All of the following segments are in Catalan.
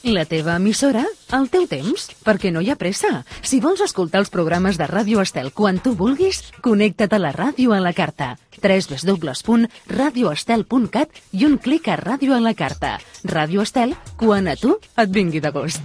La teva emissora? El teu temps? Perquè no hi ha pressa. Si vols escoltar els programes de Ràdio Estel quan tu vulguis, connecta't a la ràdio a la carta. www.radioestel.cat i un clic a Ràdio a la carta. Ràdio Estel, quan a tu et vingui de gust.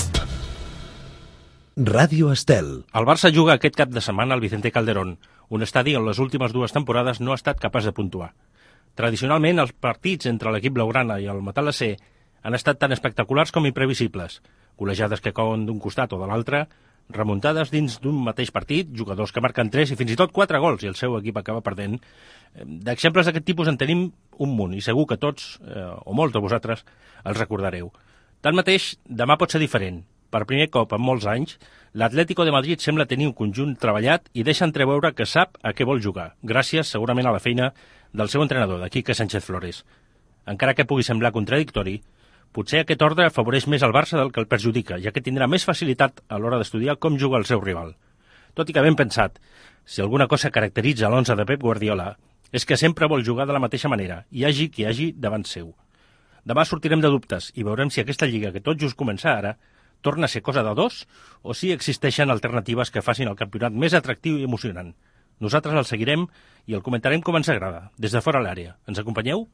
Ràdio Estel. El Barça juga aquest cap de setmana al Vicente Calderón, un estadi on les últimes dues temporades no ha estat capaç de puntuar. Tradicionalment, els partits entre l'equip blaugrana i el matalasser han estat tan espectaculars com imprevisibles. Golejades que cauen d'un costat o de l'altre, remuntades dins d'un mateix partit, jugadors que marquen 3 i fins i tot 4 gols i el seu equip acaba perdent. D'exemples d'aquest tipus en tenim un munt i segur que tots, o molts de vosaltres, els recordareu. Tanmateix, demà pot ser diferent. Per primer cop en molts anys, l'Atlético de Madrid sembla tenir un conjunt treballat i deixa entreveure que sap a què vol jugar, gràcies segurament a la feina del seu entrenador, de Quique Sánchez Flores. Encara que pugui semblar contradictori, potser aquest ordre afavoreix més el Barça del que el perjudica, ja que tindrà més facilitat a l'hora d'estudiar com juga el seu rival. Tot i que ben pensat, si alguna cosa caracteritza l'11 de Pep Guardiola és que sempre vol jugar de la mateixa manera, hi hagi qui hagi davant seu. Demà sortirem de dubtes i veurem si aquesta lliga que tot just comença ara torna a ser cosa de dos o si existeixen alternatives que facin el campionat més atractiu i emocionant. Nosaltres el seguirem i el comentarem com ens agrada, des de fora l'àrea. Ens acompanyeu?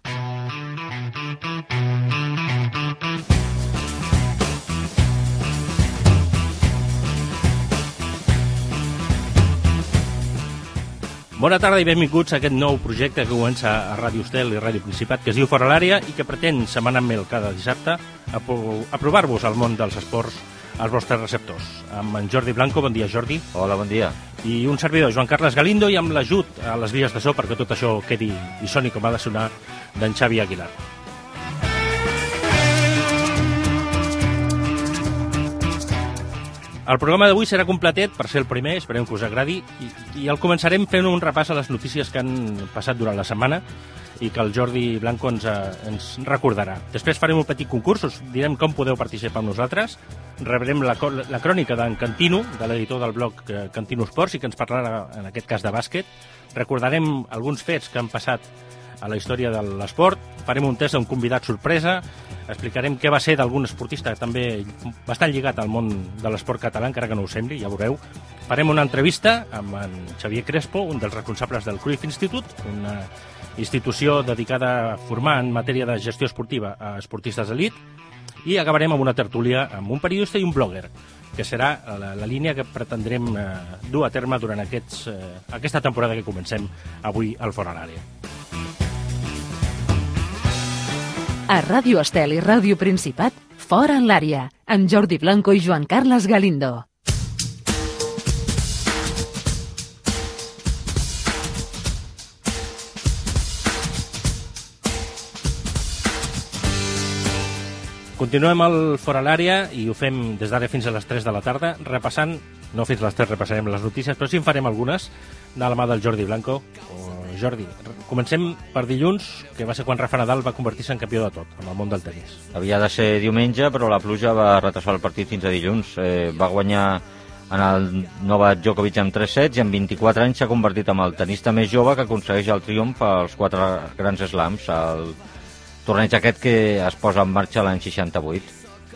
Bona tarda i benvinguts a aquest nou projecte que comença a Ràdio Estel i Ràdio Principat, que es diu Fora l'Àrea i que pretén, setmana amb mel cada dissabte, aprovar-vos al món dels esports als vostres receptors. Amb en Jordi Blanco, bon dia Jordi. Hola, bon dia. I un servidor, Joan Carles Galindo, i amb l'ajut a les vies de so perquè tot això quedi i soni com ha de sonar d'en Xavi Aguilar. El programa d'avui serà completet, per ser el primer, esperem que us agradi, i el començarem fent un repàs a les notícies que han passat durant la setmana i que el Jordi Blanco ens recordarà. Després farem un petit concurs, us direm com podeu participar amb nosaltres, rebrem la crònica d'en Cantino, de l'editor del blog Cantino Esports, i que ens parlarà, en aquest cas, de bàsquet. Recordarem alguns fets que han passat a la història de l'esport, farem un test d'un convidat sorpresa, explicarem què va ser d'algun esportista també bastant lligat al món de l'esport català, encara que no ho sembli, ja veureu. Farem una entrevista amb en Xavier Crespo, un dels responsables del Cruyff Institute, una institució dedicada a formar en matèria de gestió esportiva a esportistes d'elit, i acabarem amb una tertúlia amb un periodista i un blogger, que serà la línia que pretendrem dur a terme durant aquesta temporada que comencem avui al Fora l'Àrea. A Ràdio Estel i Ràdio Principat, Fora l'Àrea, amb Jordi Blanco i Joan Carles Galindo. Continuem al Fora l'Àrea i ho fem des d'ara fins a les 3 de la tarda, repassant, no fins a les 3 repassarem les notícies, però sí en farem algunes de la mà del Jordi Blanco. Jordi, comencem per dilluns, que va ser quan Rafa Nadal va convertir-se en campió de tot, en el món del tenis. Havia de ser diumenge, però la pluja va retrasar el partit fins a dilluns. Va guanyar en el Novak Djokovic amb 3 sets i en 24 anys s'ha convertit en el tenista més jove que aconsegueix el triomf als 4 grans slams, el torneig aquest que es posa en marxa l'any 68.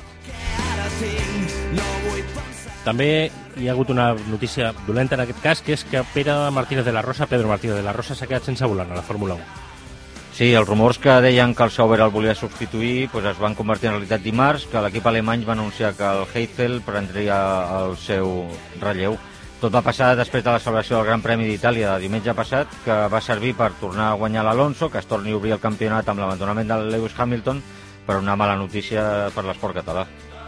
També hi ha hagut una notícia dolenta en aquest cas, que és que Pedro Martínez de la Rosa s'ha quedat sense volant a la Fórmula 1. Sí, els rumors que deien que el Sauber el volia substituir es van convertir en realitat dimarts, que l'equip alemany va anunciar que el Heidfeld prendria el seu relleu. Tot va passar després de la celebració del Gran Premi d'Itàlia de diumenge passat, que va servir per tornar a guanyar l'Alonso, que es torni a obrir el campionat amb l'abandonament de Lewis Hamilton, per una mala notícia per l'esport català.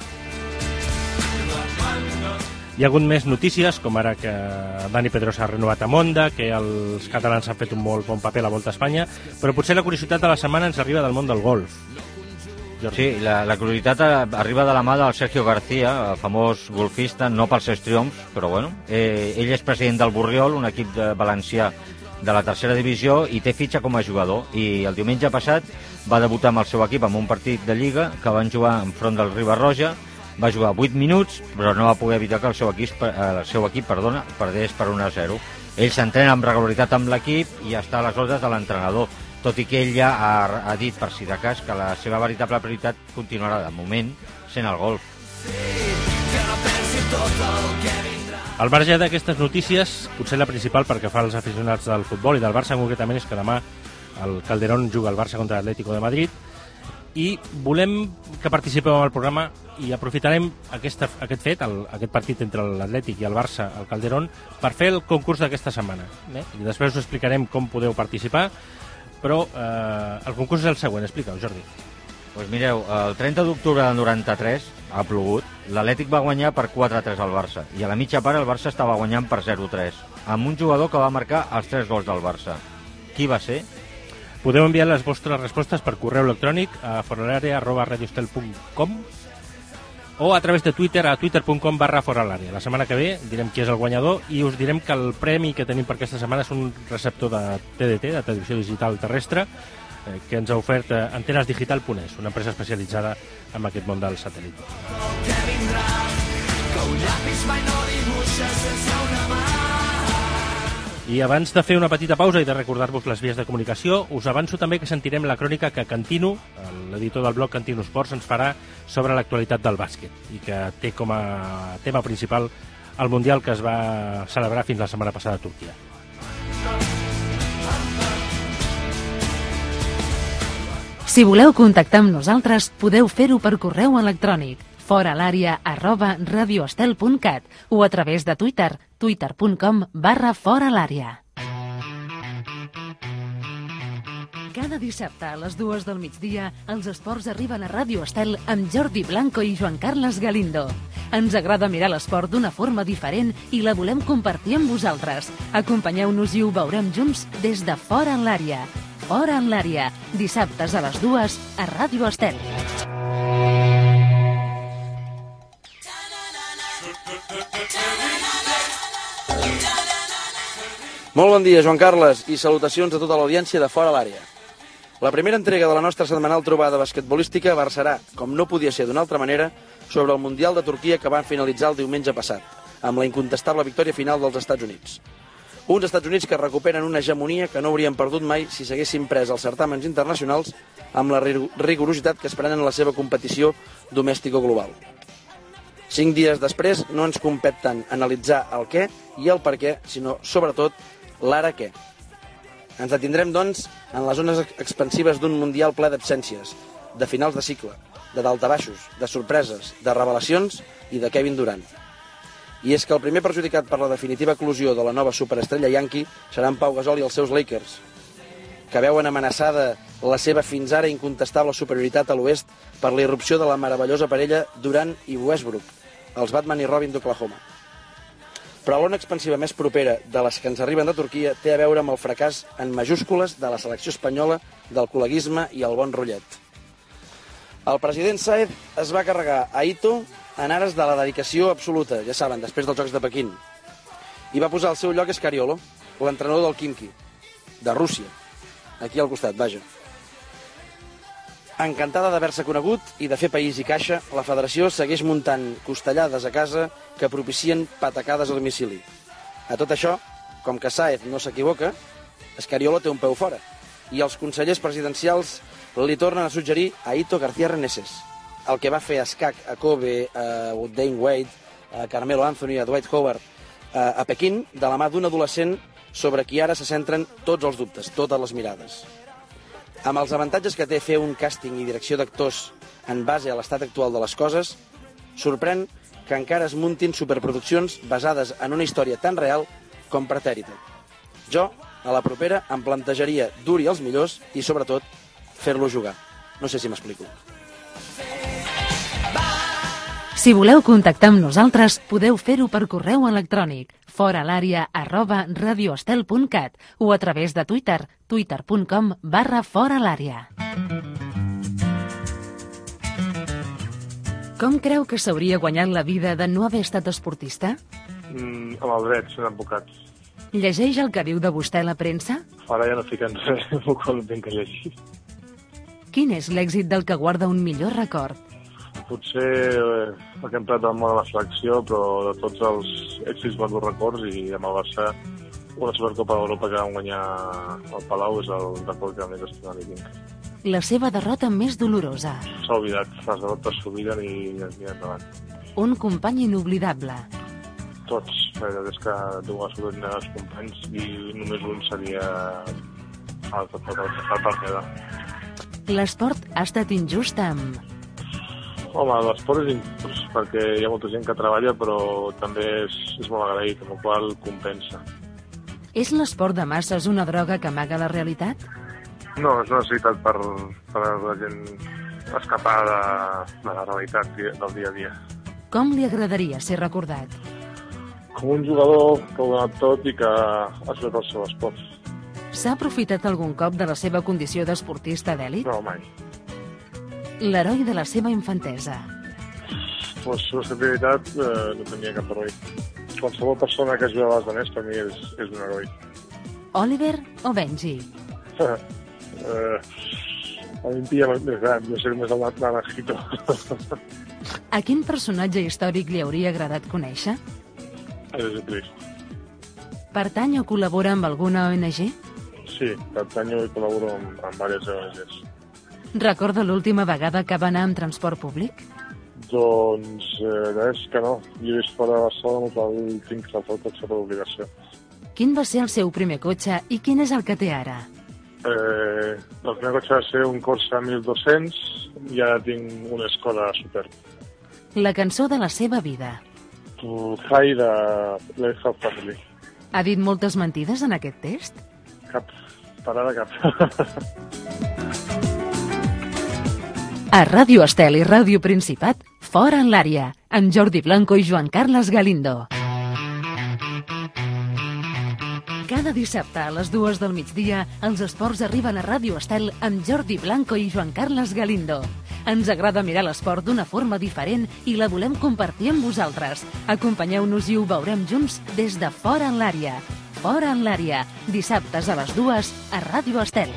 Hi ha hagut més notícies, com ara que Dani Pedrosa ha renovat amb Honda, que els catalans han fet un molt bon paper a la Volta a Espanya, però potser la curiositat de la setmana ens arriba del món del golf. Sí, la curiositat arriba de la mà del Sergio García, el famós golfista, no pels seus triomfs, però bueno. Ell és president del Borriol, un equip valencià de la tercera divisió, i té fitxa com a jugador. I el diumenge passat va debutar amb el seu equip en un partit de Lliga que van jugar enfront del Riba-roja. Va jugar 8 minuts, però no va poder evitar que el seu equip perdés per 1-0. Ell s'entrena amb regularitat amb l'equip i està a les ordres de l'entrenador. tot i que ell ja ha dit, per si de cas, que la seva veritable prioritat continuarà, de moment, sent el golf. Al marge d'aquestes notícies, potser la principal perquè fa als aficionats del futbol i del Barça concretament és que demà el Calderón juga al Barça contra l'Atlético de Madrid i volem que participeu en el programa i aprofitarem aquest fet, aquest partit entre l'Atlètic i el Barça al Calderón, per fer el concurs d'aquesta setmana. I després us explicarem com podeu participar, però el concurs és el següent. Explica-ho, Jordi. Pues mireu, el 30 d'octubre del 93 ha plogut, l'Atlètic va guanyar per 4-3 al Barça i a la mitja part el Barça estava guanyant per 0-3 amb un jugador que va marcar els 3 gols del Barça. Qui va ser? Podeu enviar les vostres respostes per correu electrònic a foralaria@radioestel.com o a través de Twitter a twitter.com/foralaria. La setmana que ve direm qui és el guanyador i us direm que el premi que tenim per aquesta setmana és un receptor de TDT, de televisió digital terrestre, que ens ha ofert antenasdigital.es, una empresa especialitzada en aquest món del satèl·lit. I abans de fer una petita pausa i de recordar-vos les vies de comunicació, us avanço també que sentirem la crònica que Cantino, l'editor del blog Cantino Esports, ens farà sobre l'actualitat del bàsquet i que té com a tema principal el Mundial que es va celebrar fins la setmana passada a Turquia. Si voleu contactar amb nosaltres, podeu fer-ho per correu electrònic foralaria@radioestel.cat o a través de Twitter, twitter.com/foralaria. Cada dissabte a les 2 del migdia, els esports arriben a Ràdio Estel amb Jordi Blanco i Joan Carles Galindo. Ens agrada mirar l'esport d'una forma diferent i la volem compartir amb vosaltres. Acompanyeu-nos i ho veurem junts des de Fora en l'Àrea. Fora en l'Àrea, dissabtes a les 2 a Ràdio Estel. Molt bon dia, Joan Carles, i salutacions a tota l'audiència de Fora l'Àrea. La primera entrega de la nostra setmanal trobada basquetbolística versarà, com no podia ser d'una altra manera, sobre el Mundial de Turquia que van finalitzar el diumenge passat, amb la incontestable victòria final dels Estats Units. Uns Estats Units que recuperen una hegemonia que no haurien perdut mai si s'haguessin pres els certàmens internacionals amb la rigorositat que es prenen en la seva competició domèstico-global. 5 dies després no ens compet tant analitzar el què i el per què, sinó, sobretot, l'ara què. Ens detindrem, doncs, en les zones expansives d'un mundial ple d'absències, de finals de cicle, de daltabaixos, de sorpreses, de revelacions i de Kevin Durant. I és que el primer perjudicat per la definitiva eclosió de la nova superestrella Yankee serà en Pau Gasol i els seus Lakers, que veuen amenaçada la seva fins ara incontestable superioritat a l'oest per la irrupció de la meravellosa parella Durant i Westbrook, els Batman i Robin d'Oklahoma. Però l'ona expansiva més propera de les que ens arriben de Turquia té a veure amb el fracàs en majúscules de la selecció espanyola, del col·leguisme i el bon rotllet. El president Sáez es va carregar a Ito en ares de la dedicació absoluta, ja saben, després dels Jocs de Pequín, i va posar al seu lloc Scariolo, l'entrenador del Khimki, de Rússia, aquí al costat, vaja. Encantada d'haver-se conegut i de fer país i caixa, la federació segueix muntant costellades a casa que propicien patacades a domicili. A tot això, com que Sáez no s'equivoca, Scariolo té un peu fora, i els consellers presidencials li tornen a suggerir a Ito García Reneses, el que va fer escac a Kobe, a Dwayne Wade, a Carmelo Anthony, a Dwight Howard, a Pequín, de la mà d'un adolescent sobre qui ara se centren tots els dubtes, totes les mirades. Amb els avantatges que té fer un càsting i direcció d'actors en base a l'estat actual de les coses, sorprèn que encara es muntin superproduccions basades en una història tan real com pretèrita. Jo, a la propera, em plantejaria dur-hi els millors i, sobretot, fer-lo jugar. No sé si m'explico. Si voleu contactar amb nosaltres, podeu fer-ho per correu electrònic foralaria@radioestel.cat o a través de Twitter, twitter.com/foralaria. Com creu que s'hauria guanyat la vida de no haver estat esportista? Amb el dret, són advocats. Llegeix el que diu de vostè la premsa? Ara ja no fiquen res, m'ho tinc que llegir. Quin és l'èxit del que guarda un millor record? Potser el que hem entrat al món de la selecció, però de tots els èxits guardo records i amb el Barça Una Supercopa d'Europa que vam guanyar al Palau és el record que més estimant i tinc. La seva derrota més dolorosa. S'ha oblidat, les derrotes s'obliden i es miren endavant. Un company inoblidable. Tots, la veritat és que dues sobrina dels companys i només un seria el partida. L'esport ha estat injust amb... Home, l'esport és injust perquè hi ha molta gent que treballa però també és molt agraït, amb la qual compensa. És l'esport de masses una droga que amaga la realitat? No, és una necessitat per la gent escapar de la realitat del dia a dia. Com li agradaria ser recordat? Com un jugador que ho ha donat tot i que ha fet el seu esport. S'ha aprofitat algun cop de la seva condició d'esportista d'èlit? No, mai. L'heroi de la seva infantesa. La seva superioritat no tenia cap heroi. Qualsevol persona que ajuda als altres per mi és un heroi. Oliver o Benji? A mi em pilla més gran, jo sé més el naranjito. A quin personatge històric li hauria agradat conèixer? És trist. Pertany o col·labora amb alguna ONG? Sí, pertanyo i col·laboro amb diverses ONGs. Recorda l'última vegada que va anar amb transport públic? Doncs és que no. Jo he vist fora de Barcelona, però tinc la cotxe per obligació. Quin va ser el seu primer cotxe i quin és el que té ara? El primer cotxe va ser un Corsa 1200 i ara tinc una Skoda Superb. La cançó de la seva vida. High de Let's Have Family. Ha dit moltes mentides en aquest test? Cap. Per ara cap. A Ràdio Estel i Ràdio Principat, Fora en l'àrea, amb Jordi Blanco i Joan Carles Galindo. Cada dissabte a les 2 del migdia, els esports arriben a Ràdio Estel amb Jordi Blanco i Joan Carles Galindo. Ens agrada mirar l'esport d'una forma diferent i la volem compartir amb vosaltres. Acompanyeu-nos i ho veurem junts des de Fora en l'àrea. Fora en l'àrea, dissabtes a les 2 a Ràdio Estel.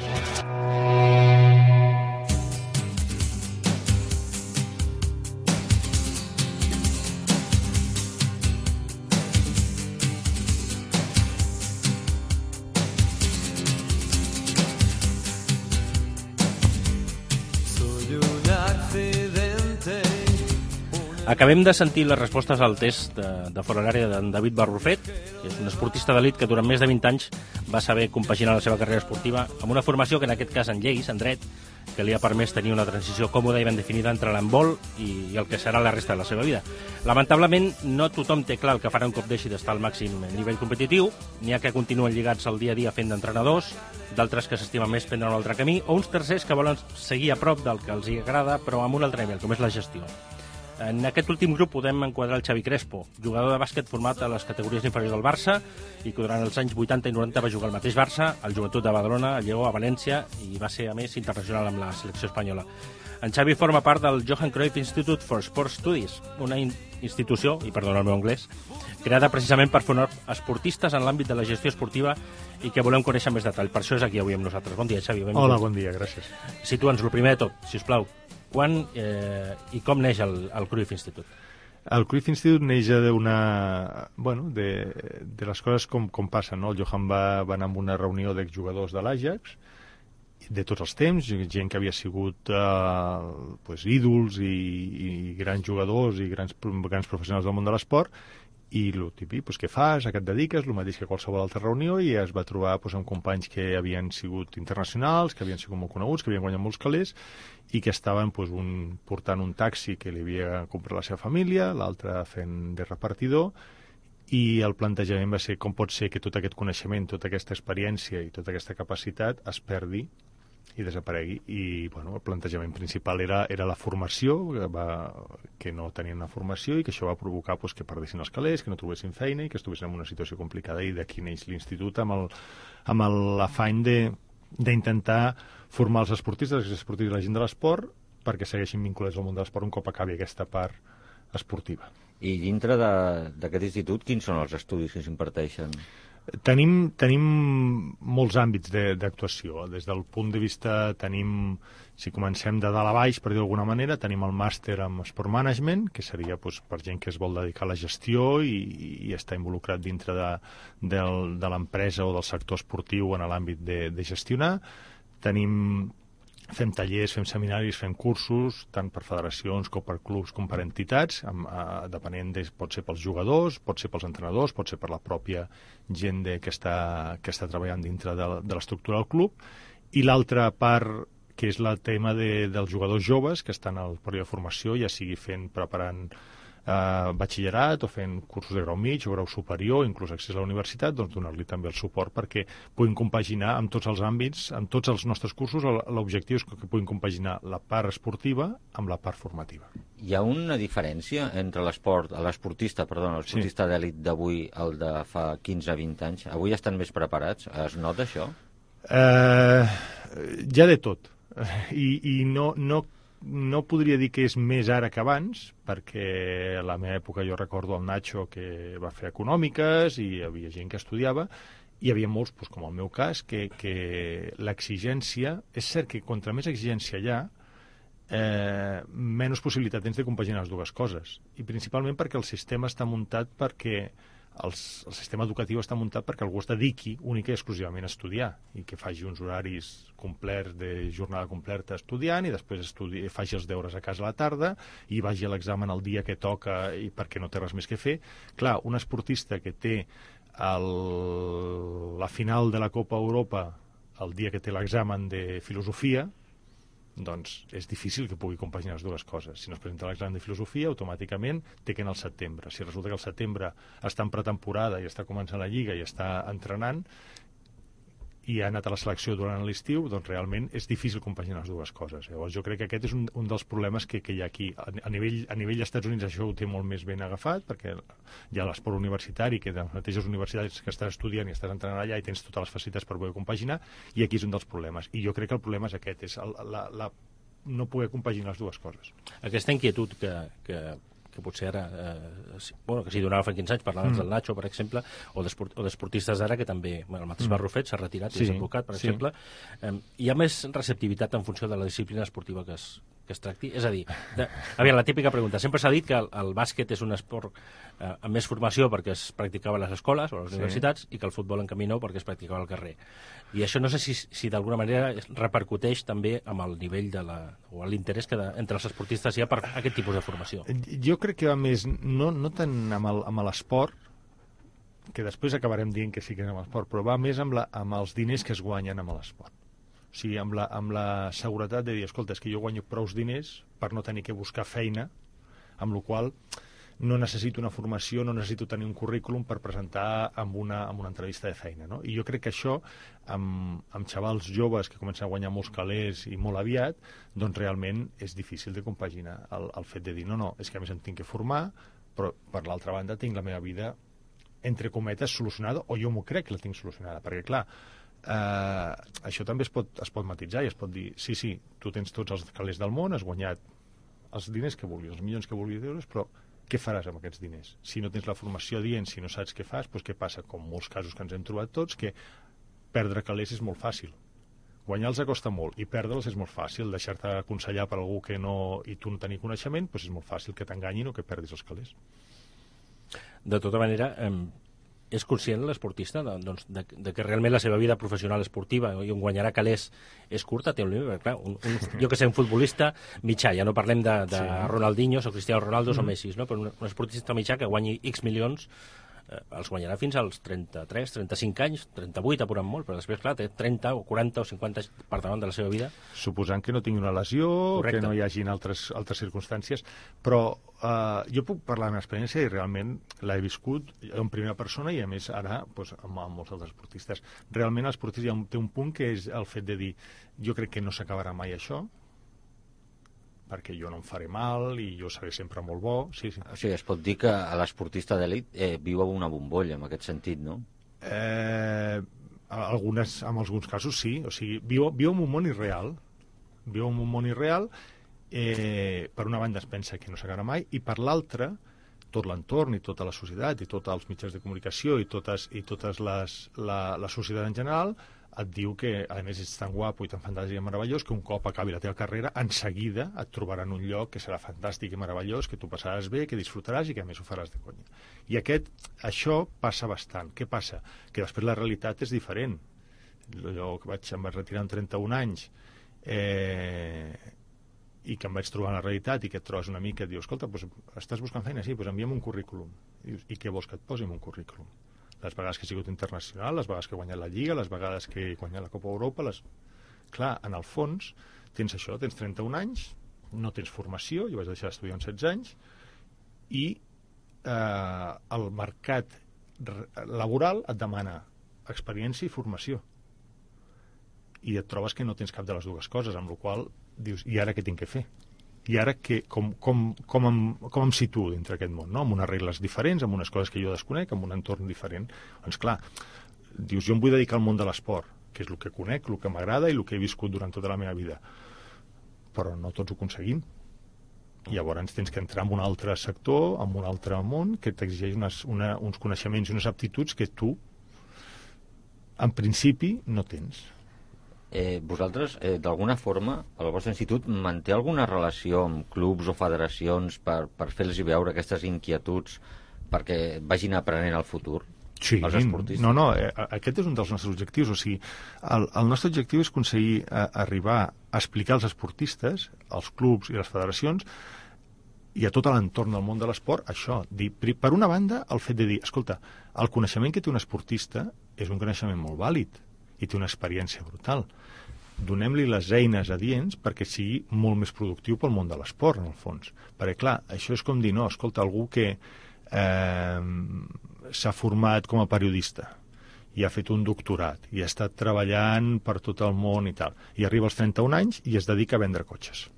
Acabem de sentir les respostes al test de fora l'àrea d'en David Barrufet, que és un esportista d'elit que durant més de 20 anys va saber compaginar la seva carrera esportiva amb una formació que en aquest cas en lleis, en dret, que li ha permès tenir una transició còmoda i ben definida entre l'handbol i el que serà la resta de la seva vida. Lamentablement, no tothom té clar el que farà un cop deixi d'estar al màxim nivell competitiu, n'hi ha que continuen lligats al dia a dia fent d'entrenadors, d'altres que s'estimen més prendre un altre camí, o uns tercers que volen seguir a prop del que els agrada, però amb un altre nivell, com és la gestió. En aquest últim grup podem enquadrar el Xavi Crespo, jugador de bàsquet format a les categories inferiors del Barça i que durant els anys 80 i 90 va jugar al mateix Barça, al Joventut de Badalona, al Lleó, a València i va ser, a més, internacional amb la selecció espanyola. En Xavi forma part del Johan Cruyff Institute for Sport Studies, una institució, i perdona el meu anglès, creada precisament per formar esportistes en l'àmbit de la gestió esportiva i que volem conèixer més detall. Per això és aquí avui amb nosaltres. Bon dia, Xavi. Benvingut. Hola, bon dia, gràcies. Situa'ns, el primer de tot, si us plau. Quan i com neix el Cruyff Institute? El Cruyff Institute neix d'una... Bueno, de les coses com passen, no? El Johan va anar a una reunió d'exjugadors de l'Ajax, de tots els temps, gent que havia sigut ídols i grans jugadors i grans professionals del món de l'esport, i el típic, què fas, a què et dediques, el mateix que qualsevol altra reunió, i es va trobar amb companys que havien sigut internacionals, que havien sigut molt coneguts, que havien guanyat molts calés, i que estaven un portant un taxi que li havia comprat la seva família, l'altre fent de repartidor, i el plantejament va ser com pot ser que tot aquest coneixement, tota aquesta experiència i tota aquesta capacitat es perdi i desaparegui. I el plantejament principal era la formació, que no tenien una formació i que això va provocar que perdessin els calés, que no trobessin feina i que estiguessin en una situació complicada, i d'aquí neix l'institut amb l'afany d'intentar formar els esportistes i la gent de l'esport perquè segueixin vinculats al món de l'esport un cop acabi aquesta part esportiva. I dintre d'aquest institut, quins són els estudis que s'imparteixen? Tenim molts àmbits d'actuació. Des del punt de vista tenim, si comencem de dalt a baix, per dir d'alguna manera, tenim el màster en Sport Management, que seria per gent que es vol dedicar a la gestió i està involucrat dintre de l'empresa o del sector esportiu en l'àmbit de gestionar. Fem tallers, fem seminaris, fem cursos, tant per federacions com per clubs com per entitats, depenent pot ser pels jugadors, pot ser pels entrenadors, pot ser per la pròpia gent que està treballant dintre de l'estructura del club. I l'altra part, que és el tema dels jugadors joves que estan al període de formació, ja sigui preparant batxillerat o fent cursos de grau mig o grau superior, inclús accés a la universitat, doncs donar-li també el suport perquè puguin compaginar amb tots els àmbits, amb tots els nostres cursos. L'objectiu és que puguin compaginar la part esportiva amb la part formativa. Hi ha una diferència entre l'esportista d'èlit d'avui al de fa 15-20 anys? Avui estan més preparats? Es nota això? Hi ha de tot. I no podria dir que és més ara que abans, perquè a la meva època jo recordo el Nacho que va fer econòmiques i hi havia gent que estudiava, i hi havia molts, com el meu cas, que l'exigència... És cert que contra més exigència hi ha, menys possibilitat tens de compaginar les dues coses. I principalment perquè el sistema està muntat perquè el sistema educatiu està muntat perquè algú es dediqui única i exclusivament a estudiar i que faci uns horaris complets de jornada completa estudiant i després faci els deures a casa a la tarda i vagi a l'examen el dia que toca i perquè no té res més que fer. Clar, un esportista que té la final de la Copa Europa el dia que té l'examen de filosofia, doncs és difícil que pugui compaginar les dues coses. Si no es presenta l'examen de filosofia, automàticament té que anar al setembre. Si resulta que al setembre està en pretemporada i està començant la lliga i està entrenant i ha anat a la selecció durant l'estiu, doncs realment és difícil compaginar les dues coses. Llavors jo crec que aquest és un dels problemes que hi ha aquí. A nivell dels Estats Units això ho té molt més ben agafat, perquè hi ha l'esport universitari, que de les mateixes universitats que estàs estudiant i estàs entrenant allà i tens totes les facilitats per poder compaginar, i aquí és un dels problemes. I jo crec que el problema és aquest, és no poder compaginar les dues coses. Aquesta inquietud que potser ara, que si donava fa 15 anys, parlaves del Nacho, per exemple, o d'esportistes d'ara, que també, el mateix Barrufet s'ha retirat i és advocat, per exemple. Hi ha més receptivitat en funció de la disciplina esportiva que es tracti? És a dir, la típica pregunta. Sempre s'ha dit que el bàsquet és un esport amb més formació perquè es practicava a les escoles o a les universitats i que el futbol en canvi no perquè es practicava al carrer. I això no sé si d'alguna manera repercuteix també amb el nivell o l'interès que entre els esportistes hi ha per aquest tipus de formació. Jo crec que va més, no tant amb l'esport, que després acabarem dient que sí que és amb l'esport, però va més amb els diners que es guanyen amb l'esport. O sigui, amb la seguretat de dir, escolta, és que jo guanyo prous diners per no tenir que buscar feina, amb la qual no necessito una formació, no necessito tenir un currículum per presentar amb una entrevista de feina, no? I jo crec que això, amb xavals joves que comencen a guanyar molts calés i molt aviat, doncs realment és difícil de compaginar el fet de dir, no, és que a més em tinc que formar, però per l'altra banda tinc la meva vida, entre cometes, solucionada, o jo m'ho crec que la tinc solucionada, perquè clar, això també es pot matisar i es pot dir, sí, tu tens tots els calés del món, has guanyat els diners que vulguis, els milions que vulguis d'euros, però què faràs amb aquests diners? Si no tens la formació dient, si no saps què fas, doncs què passa? Com molts casos que ens hem trobat tots, que perdre calés és molt fàcil. Guanyar-los costa molt, i perdre'ls és molt fàcil. Deixar-te aconsellar per algú que no, i tu no tenir coneixement, doncs és molt fàcil que t'enganyin o que perdis els calés. De tota manera, és conscient l'esportista de que realment la seva vida professional esportiva i on guanyarà calés és curta? Té un límit, clar, jo que sé, un futbolista mitjà, ja no parlem de Ronaldinho o Cristiano Ronaldo o Messi, no? Però un esportista mitjà que guanyi X milions els guanyarà fins als 33, 35 anys, 38 apurant molt, però després, clar, té 30 o 40 o 50 anys per davant de la seva vida. Suposant que no tingui una lesió, correcte, que no hi hagin altres circumstàncies, però jo puc parlar de la meva experiència i realment l'he viscut en primera persona i a més ara amb molts altres esportistes. Realment l'esportista té un punt que és el fet de dir, jo crec que no s'acabarà mai això, perquè jo no em faré mal i jo seré sempre molt bo. Sí. O sigui, es pot dir que l'esportista d'elit viu en una bombolla, en aquest sentit, no? En alguns casos sí. O sigui, viu en un món irreal. Viu en un món irreal. Per una banda es pensa que no s'acabarà mai i per l'altra tot l'entorn i tota la societat i tots els mitjans de comunicació i totes la societat en general et diu que, a més, ets tan guapo i tan fantàstic i meravellós que un cop acabi la teva carrera, en seguida et trobaran un lloc que serà fantàstic i meravellós, que tu passaràs bé, que disfrutaràs i que, a més, ho faràs de conya. I això passa bastant. Què passa? Que després la realitat és diferent. Jo que em vaig retirar amb 31 anys i que em vaig trobar en la realitat i que et trobes una mica i et dius, escolta, doncs, estàs buscant feina? Sí, doncs envia'm un currículum. I què vols que et posi en un currículum? Les vegades que he sigut internacional, les vegades que he guanyat la Lliga, les vegades que he guanyat la Copa Europa... Clar, en el fons, tens això, tens 31 anys, no tens formació, jo vaig deixar d'estudiar amb 16 anys, i el mercat laboral et demana experiència i formació. I et trobes que no tens cap de les dues coses, amb la qual dius, i ara què tinc que fer? I ara com em situo dintre aquest món, no? Amb unes regles diferents, amb unes coses que jo desconec, amb un entorn diferent. Doncs clar, dius, jo em vull dedicar al món de l'esport, que és el que conec, el que m'agrada i el que he viscut durant tota la meva vida. Però no tots ho aconseguim. I llavors tens que entrar en un altre sector, en un altre món, que t'exigeix uns coneixements i unes aptituds que tu, en principi, no tens. Vosaltres, d'alguna forma, el vostre institut manté alguna relació amb clubs o federacions per fer-los veure aquestes inquietuds perquè vagin aprenent al futur? Sí, els esportistes? No, aquest és un dels nostres objectius. O sigui, el nostre objectiu és aconseguir arribar a explicar als esportistes, als clubs i les federacions i a tot l'entorn del món de l'esport, això, dir, per una banda, el fet de dir, escolta, el coneixement que té un esportista és un coneixement molt vàlid i té una experiència brutal. Donem-li les eines adients perquè sigui molt més productiu pel món de l'esport, en el fons. Perquè, clar, això és com dir, no, escolta, algú que s'ha format com a periodista i ha fet un doctorat i ha estat treballant per tot el món i tal, i arriba als 31 anys i es dedica a vendre cotxes.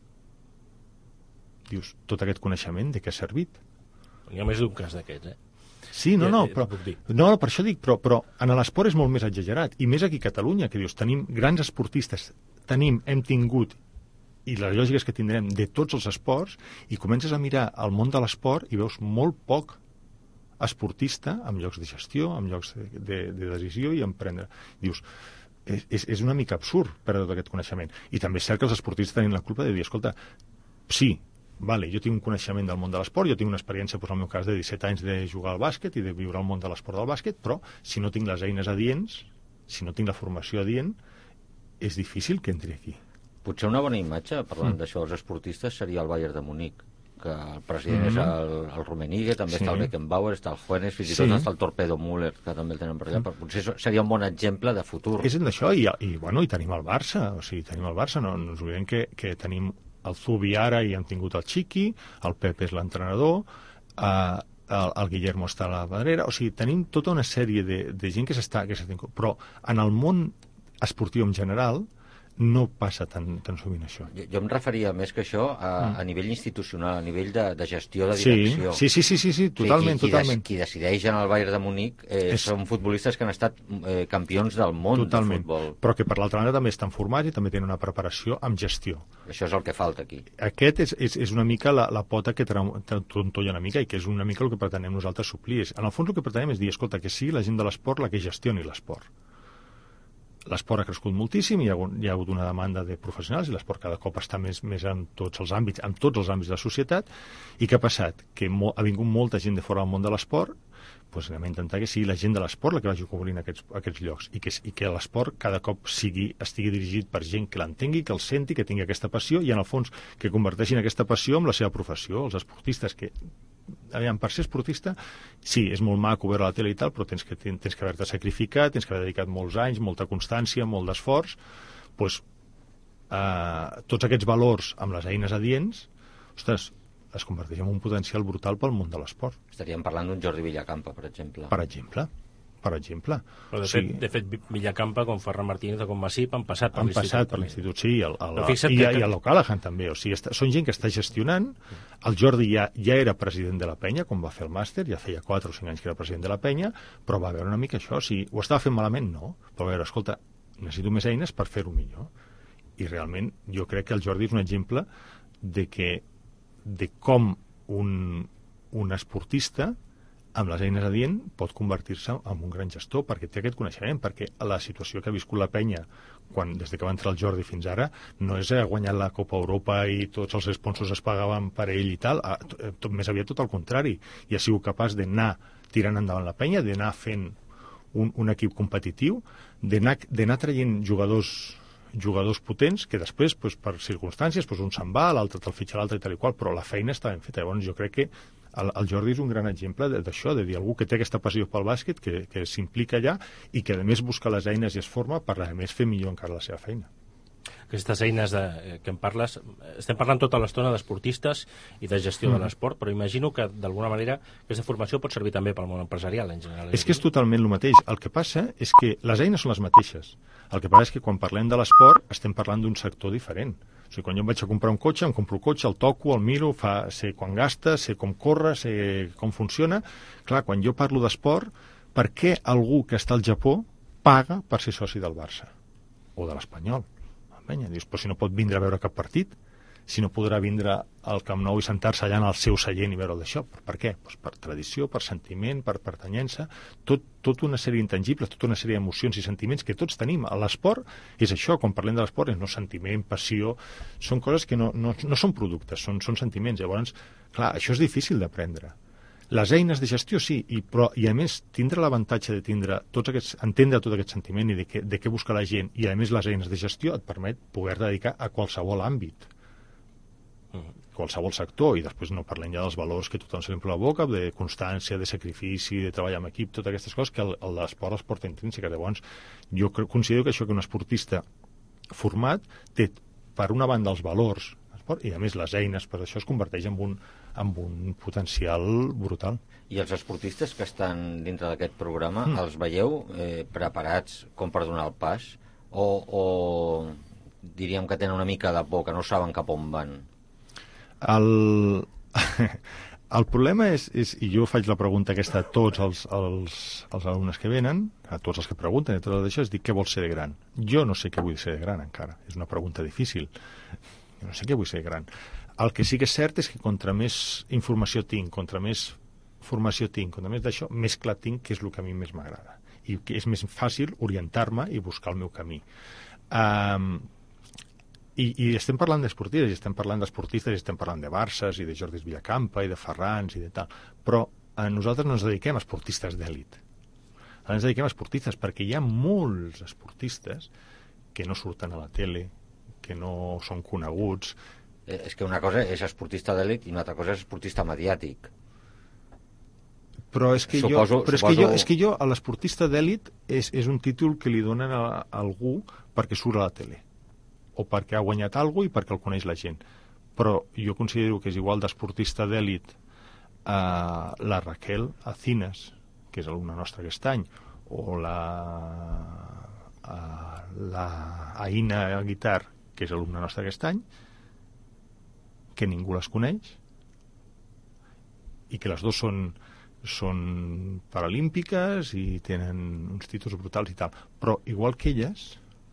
Dius, tot aquest coneixement de què ha servit? Hi ha més d'un cas d'aquests, Sí, però per això dic, però en l'esport és molt més exagerat, i més aquí a Catalunya, que dius, tenim grans esportistes, hem tingut, i la lògica és que tindrem de tots els esports, i comences a mirar el món de l'esport i veus molt poc esportista amb llocs de gestió, amb llocs de decisió i emprendre. Dius, és una mica absurd perdre tot aquest coneixement. I també és cert que els esportistes tenen la culpa de dir, escolta, sí, vale, jo tinc un coneixement del món de l'esport, jo tinc una experiència, en el meu cas, de 17 anys de jugar al bàsquet i de viure al món de l'esport del bàsquet, però si no tinc les eines adients, si no tinc la formació adient, és difícil que entri aquí. Potser una bona imatge, parlant d'això, els esportistes, seria el Bayern de Munic, que el president és el Rummenigge, també està el Beckenbauer, està el Hoeneß, fins i tot està el Torpedo Müller, que també el tenen per allà, però potser seria un bon exemple de futur. És d'això, i tenim el Barça, no ens oblidem que tenim el Zubi ara i hem tingut el Chiqui, el Pep és l'entrenador, el Guillermo està a la pedrera, o sigui, tenim tota una sèrie de gent que s'està... Però en el món esportiu en general no passa tan sovint això. Jo em referia més que això a nivell institucional, a nivell de gestió, de direcció. Sí, totalment. Qui decideix en el Bayern de Munic són futbolistes que han estat campions del món de futbol. Però que per l'altra banda també estan formats i també tenen una preparació amb gestió. Això és el que falta aquí. Aquest és una mica la pota que trontolla una mica i que és una mica el que pretenem nosaltres suplir. En el fons el que pretenem és dir, escolta, que sigui la gent de l'esport la que gestioni l'esport. L'esport ha crescut moltíssim, hi ha hagut una demanda de professionals i l'esport cada cop està més en tots els àmbits de la societat. I què ha passat? Que ha vingut molta gent de fora del món de l'esport, doncs anem a intentar que sigui la gent de l'esport la que vagi cobrint aquests llocs i que l'esport cada cop estigui dirigit per gent que l'entengui, que el senti, que tingui aquesta passió i en el fons que converteixin aquesta passió en la seva professió. Els esportistes que... per ser esportista, sí, és molt maco veure la tele i tal, però tens que haver-te sacrificat, tens que haver dedicat molts anys, molta constància, molt d'esforç. Doncs tots aquests valors amb les eines adients, ostres, es converteix en un potencial brutal pel món de l'esport. Estaríem parlant d'un Jordi Villacampa, per exemple. Per exemple. Però de fet Villacampa, com Ferran Martínez o com Masip han passat per l'institut. Han passat per l'institut, sí, i el O'Callaghan també. O sigui, són gent que està gestionant. El Jordi ja era president de la penya, quan va fer el màster, ja feia 4 o 5 anys que era president de la penya, però va veure una mica això. Si ho estava fent malament, no. Però va veure, escolta, necessito més eines per fer-ho millor. I realment jo crec que el Jordi és un exemple de com un esportista amb les eines adient pot convertir-se en un gran gestor perquè té aquest coneixement, perquè la situació que ha viscut la penya des que va entrar el Jordi fins ara no és guanyar la Copa Europa i tots els sponsors es pagaven per ell i tal, més aviat tot el contrari, i ha sigut capaç d'anar tirant endavant la penya, d'anar fent un equip competitiu, d'anar traient jugadors potents que després, per circumstàncies, un se'n va, l'altre te'l fitxa l'altre i tal i qual, però la feina està ben feta. Llavors jo crec que el Jordi és un gran exemple d'això, de dir algú que té aquesta passió pel bàsquet, que s'implica allà i que a més busca les eines i es forma per a més fer millor encara la seva feina. Aquestes eines que em parles, estem parlant tota l'estona d'esportistes i de gestió de l'esport, però imagino que d'alguna manera aquesta formació pot servir també pel món empresarial en general. És que és totalment el mateix. El que passa és que les eines són les mateixes. El que passa és que quan parlem de l'esport estem parlant d'un sector diferent. O sigui, quan jo em vaig a comprar un cotxe, em compro el cotxe, el toco, el miro, sé quan gasta, sé com corre, sé com funciona. Clar, quan jo parlo d'esport, per què algú que està al Japó paga per ser soci del Barça? O de l'Espanyol? Dius, però si no pot vindre a veure cap partit, si no podrà vindre al Camp Nou i sentar-se allà en el seu seient i veure el d'això. Per què? Per tradició, per sentiment, per pertanyença, tot una sèrie d'intangibles, tota una sèrie d'emocions i sentiments que tots tenim. L'esport és això, quan parlem de l'esport, és no sentiment, passió, són coses que no són productes, són sentiments. Llavors, clar, això és difícil d'aprendre. Les eines de gestió sí, i a més tindre l'avantatge de entendre tot aquest sentiment i de què busca la gent, i a més les eines de gestió et permet poder dedicar a qualsevol àmbit, qualsevol sector, i després no parlem ja dels valors que tothom se li omple la boca, de constància, de sacrifici, de treballar en equip, totes aquestes coses que l'esport els porta intrínseca. Llavors, jo considero que això, que un esportista format té, per una banda, els valors i a més les eines, per això es converteix en un potencial brutal. I els esportistes que estan dintre d'aquest programa, els veieu preparats com per donar el pas? O diríem que tenen una mica de por, que no saben cap on van? El problema és, i jo faig la pregunta aquesta a tots els alumnes que venen, a tots els que pregunten, i tot això, és dir, què vols ser de gran? Jo no sé què vull ser de gran encara, és una pregunta difícil. Jo no sé què vull ser gran. El que sí que és cert és que contra més informació tinc, contra més formació tinc, contra més d'això, més clar tinc què és el que a mi més m'agrada. I que és més fàcil orientar-me i buscar el meu camí. I estem parlant d'esportistes, i estem parlant d'esportistes, i estem parlant de Barces, i de Jordis Villacampa, i de Ferrans, i de tal. Però nosaltres no ens dediquem a esportistes d'èlit. Ens dediquem a esportistes perquè hi ha molts esportistes que no surten a la tele, que no són coneguts. És que una cosa és esportista d'èlit i una altra cosa és esportista mediàtic. Però és que jo a l'esportista d'èlit és un títol que li donen a algú perquè surt a la tele, o perquè ha guanyat alguna cosa i perquè el coneix la gent. Però jo considero que és igual d'esportista d'èlit la Raquel Acines, que és alumna nostra aquest any, o la Aina Guitar, que és alumna nostra aquest any, que ningú les coneix, i que les dues són paralímpiques i tenen uns títols brutals i tal. Però igual que elles,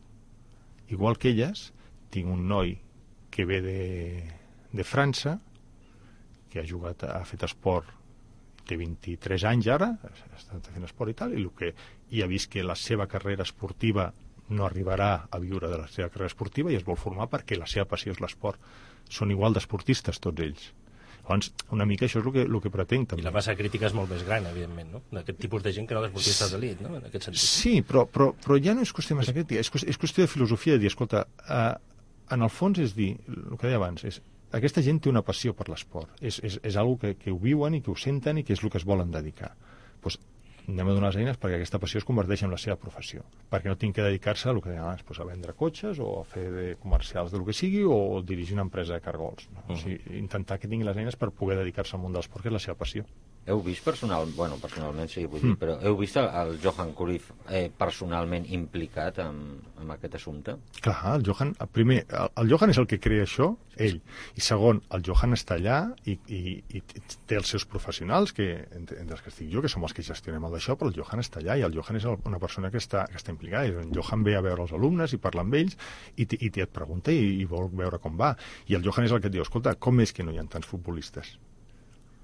tinc un noi que ve de França, que ha fet esport, té 23 anys ara, està fent esport i tal, i ha vist que la seva carrera esportiva no arribarà a viure de la seva carrera esportiva i es vol formar perquè la seva passió és l'esport. Són igual d'esportistes tots ells. Llavors, una mica això és el que pretenc també. I la massa crítica és molt més gran, evidentment, no? D'aquest tipus de gent que no d'esportistes d'elit, no? En aquest sentit. Sí, però ja no és qüestió de massa crítica, és qüestió de filosofia, de dir, escolta, en el fons és dir, el que deia abans, aquesta gent té una passió per l'esport, és algo que ho viuen i que ho senten i que és el que es volen dedicar. Doncs anem a donar les eines perquè aquesta passió es converteixi en la seva professió, perquè no tinc que dedicar-se a el que deia abans, a vendre cotxes o a fer de comercials del que sigui o dirigir una empresa de cargols, no? O sigui, intentar que tingui les eines per poder dedicar-se al món de l'esport, que és la seva passió. Heu vist personalment, sí, vull dir, però heu vist el Johan Cruyff personalment implicat en aquest assumpte? Clar, el Johan, primer, el Johan és el que crea això, ell, i segon, el Johan està allà i té els seus professionals, entre els que estic jo, que som els que gestionem el d'això, però el Johan està allà i el Johan és una persona que està implicada, i el Johan ve a veure els alumnes i parla amb ells i et pregunta i vol veure com va, i el Johan és el que et diu, escolta, com és que no hi ha tants futbolistes?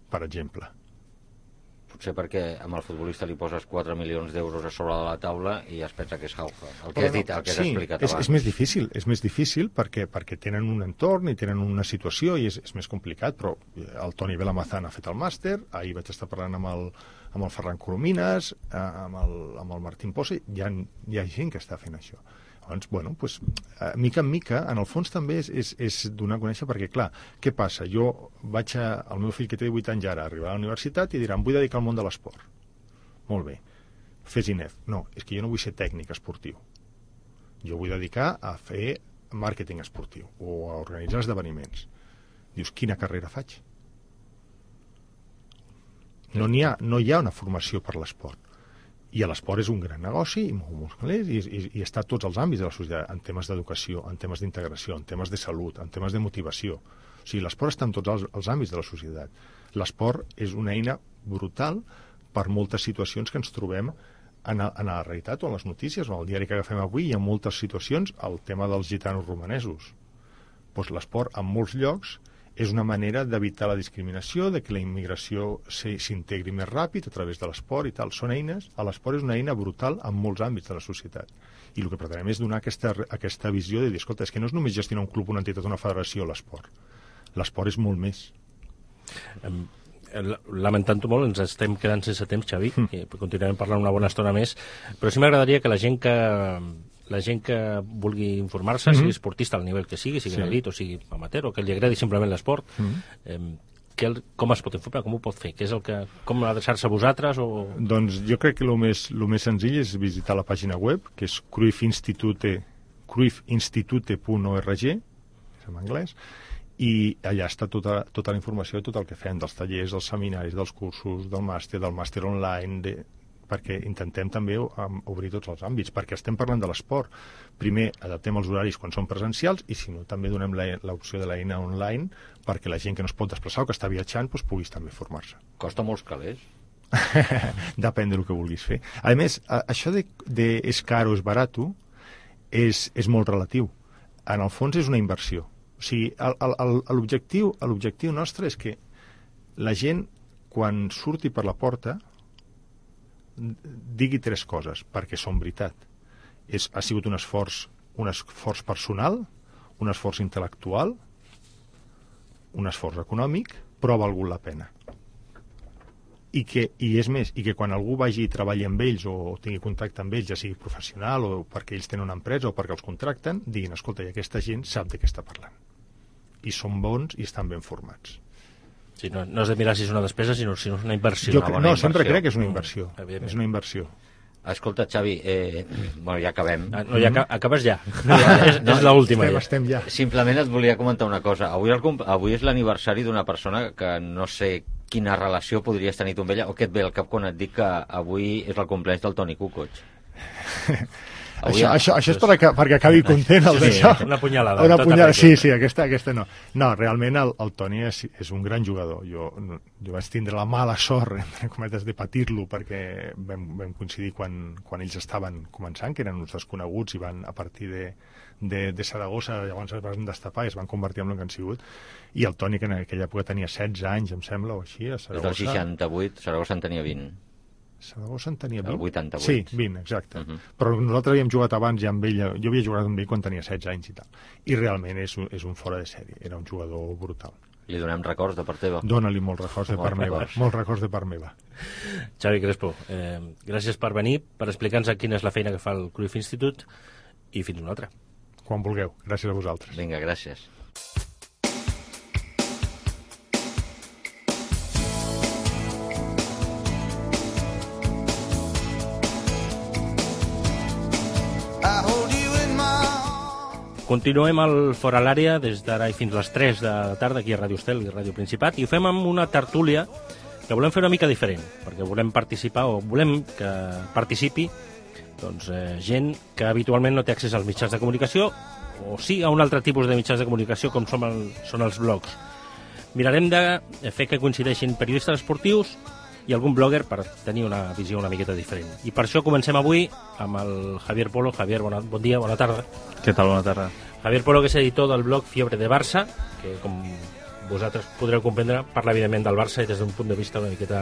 per exemple. Potser perquè amb el futbolista li poses 4 milions d'euros a sobre de la taula i es pensa que és jauja. El que has dit, el que has explicat abans. És més difícil perquè tenen un entorn i tenen una situació i és més complicat, però el Toni Belamazán ha fet el màster, ahir vaig estar parlant amb el Ferran Coromines, amb el Martín Pose, hi ha gent que està fent això. Doncs, bueno, mica en mica, en el fons també és donar a conèixer, perquè, clar, què passa? Jo el meu fill, que té 8 anys ara, arribarà a la universitat i dirà, em vull dedicar al món de l'esport. Molt bé, fes INEF. No, és que jo no vull ser tècnic esportiu. Jo vull dedicar a fer màrqueting esportiu o a organitzar esdeveniments. Dius, quina carrera faig? No hi ha una formació per l'esport. I l'esport és un gran negoci i mou molts calés i està a tots els àmbits de la societat, en temes d'educació, en temes d'integració, en temes de salut, en temes de motivació. O sigui, l'esport està en tots els àmbits de la societat. L'esport és una eina brutal per moltes situacions que ens trobem en la realitat o en les notícies o en el diari que agafem avui. Hi ha moltes situacions, el tema dels gitanos romanesos. Doncs l'esport en molts llocs és una manera d'evitar la discriminació, de que la immigració s'integri més ràpid a través de l'esport i tal. Són eines, l'esport és una eina brutal en molts àmbits de la societat. I el que pretenem és donar aquesta visió de dir, escolta, és que no és només gestionar un club, una entitat, una federació, l'esport. L'esport és molt més. Lamentant-ho molt, ens estem quedant sense temps, Xavi, i continuarem parlant una bona estona més, però sí m'agradaria que la gent que vulgui informar-se, sigui esportista al nivell que sigui elit o sigui amateur, o que li agradi simplement l'esport, com es pot informar, com ho pot fer? Com adreçar-se a vosaltres? Doncs jo crec que el més senzill és visitar la pàgina web, que és cruyffinstitute.org, és en anglès, i allà està tota la informació de tot el que fem, dels tallers, dels seminaris, dels cursos, del màster online, perquè intentem també obrir tots els àmbits, perquè estem parlant de l'esport. Primer, adaptem els horaris quan són presencials i, si no, també donem l'opció de l'eina online perquè la gent que no es pot desplaçar o que està viatjant puguis també formar-se. Costa molts calés? Depèn del que vulguis fer. A més, això de és car o és barato és molt relatiu. En el fons és una inversió. O sigui, l'objectiu nostre és que la gent, quan surti per la porta, digui 3 coses, perquè són veritat. Ha sigut un esforç personal, un esforç intel·lectual, un esforç econòmic, però ha valgut la pena. I és més, i que quan algú vagi i treballi amb ells o tingui contacte amb ells, ja sigui professional o perquè ells tenen una empresa o perquè els contracten, diguin, escolta, i aquesta gent sap de què està parlant. I són bons i estan ben formats. Sí, no has de mirar si és una despesa, sinó si és una inversió. Sempre crec que és una inversió. És una inversió. Escolta, Xavi, ja acabem. Acabes ja. És l'última. Estem ja. Simplement et volia comentar una cosa. Avui és l'aniversari d'una persona que no sé quina relació podries tenir tu amb ella, o què et ve al cap quan et dic que avui és el cumpleaños del Toni Kukoc? Això és perquè acabi content el d'això. Una punyalada. Sí, aquesta no. No, realment el Toni és un gran jugador. Jo vaig tindre la mala sort, entre cometes, de patir-lo perquè vam coincidir quan ells estaven començant, que eren uns desconeguts i van a partir de Saragossa, llavors es van destapar i es van convertir en el que han sigut. I el Toni, que en aquella època tenia 16 anys, em sembla, o així, a Saragossa. Des del 68, Saragossa en tenia 20. Saragossa en tenia 20? El 88. Sí, 20, exacte. Però nosaltres havíem jugat abans ja amb ell, jo havia jugat amb ell quan tenia 16 anys i tal. I realment és un fora de sèrie, era un jugador brutal. Li donem records de part teva? Dóna-li molts records de part meva. Molts records de part meva. Xavi Crespo, gràcies per venir, per explicar-nos quina és la feina que fa el Cruyff Institute, i fins una altra. Quan vulgueu. Gràcies a vosaltres. Vinga, gràcies. Continuem al Fora l'Àrea des d'ara i fins les 3 de la tarda aquí a Ràdio Estel i Ràdio Principat, i ho fem amb una tertúlia que volem fer una mica diferent, perquè volem participar o volem que participi gent que habitualment no té accés als mitjans de comunicació o sí a un altre tipus de mitjans de comunicació com són els blogs. Mirarem de fer que coincideixin periodistes esportius i algun blogger per tenir una visió una miqueta diferent. I per això comencem avui amb el Javier Polo. Javier, bon dia, bona tarda. Què tal, bona tarda? Javier Polo, que és editor del blog Fiebre de Barça, que com vosaltres podreu comprendre, parla evidentment del Barça i des d'un punt de vista una miqueta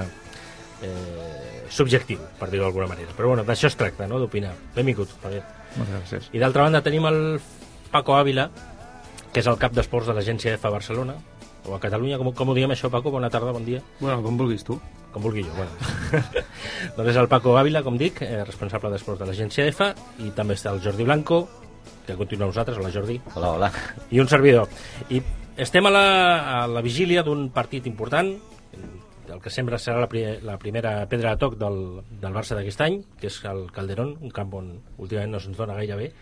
subjectiu, per dir-ho d'alguna manera. Però bueno, d'això es tracta, no?, d'opinar. Benvingut, Javier. Moltes gràcies. I d'altra banda tenim el Paco Ávila, que és el cap d'esports de l'agència EFA Barcelona, o a Catalunya, com ho diem això, Paco? Bona tarda, bon dia. Bueno, com vulguis tu. Com vulgui jo, bueno. Doncs és el Paco Ávila, com dic, responsable d'esports de l'agència EFA, i també està el Jordi Blanco, que continua amb nosaltres. Hola, Jordi. Hola, hola. I un servidor. I estem a la vigília d'un partit important, el que sembla serà la primera pedra de toc del Barça d'aquest any, que és el Calderón, un camp on últimament no se'ns dona gaire bé.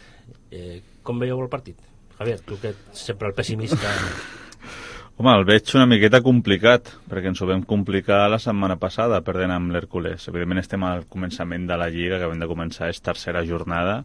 Com veieu el partit? Javier, tu que ets sempre el pessimista... Home, el veig una miqueta complicat, perquè ens ho vam complicar la setmana passada, perdent amb l'Hèrcules. Evidentment estem al començament de la Lliga, que acabem de començar, és tercera jornada,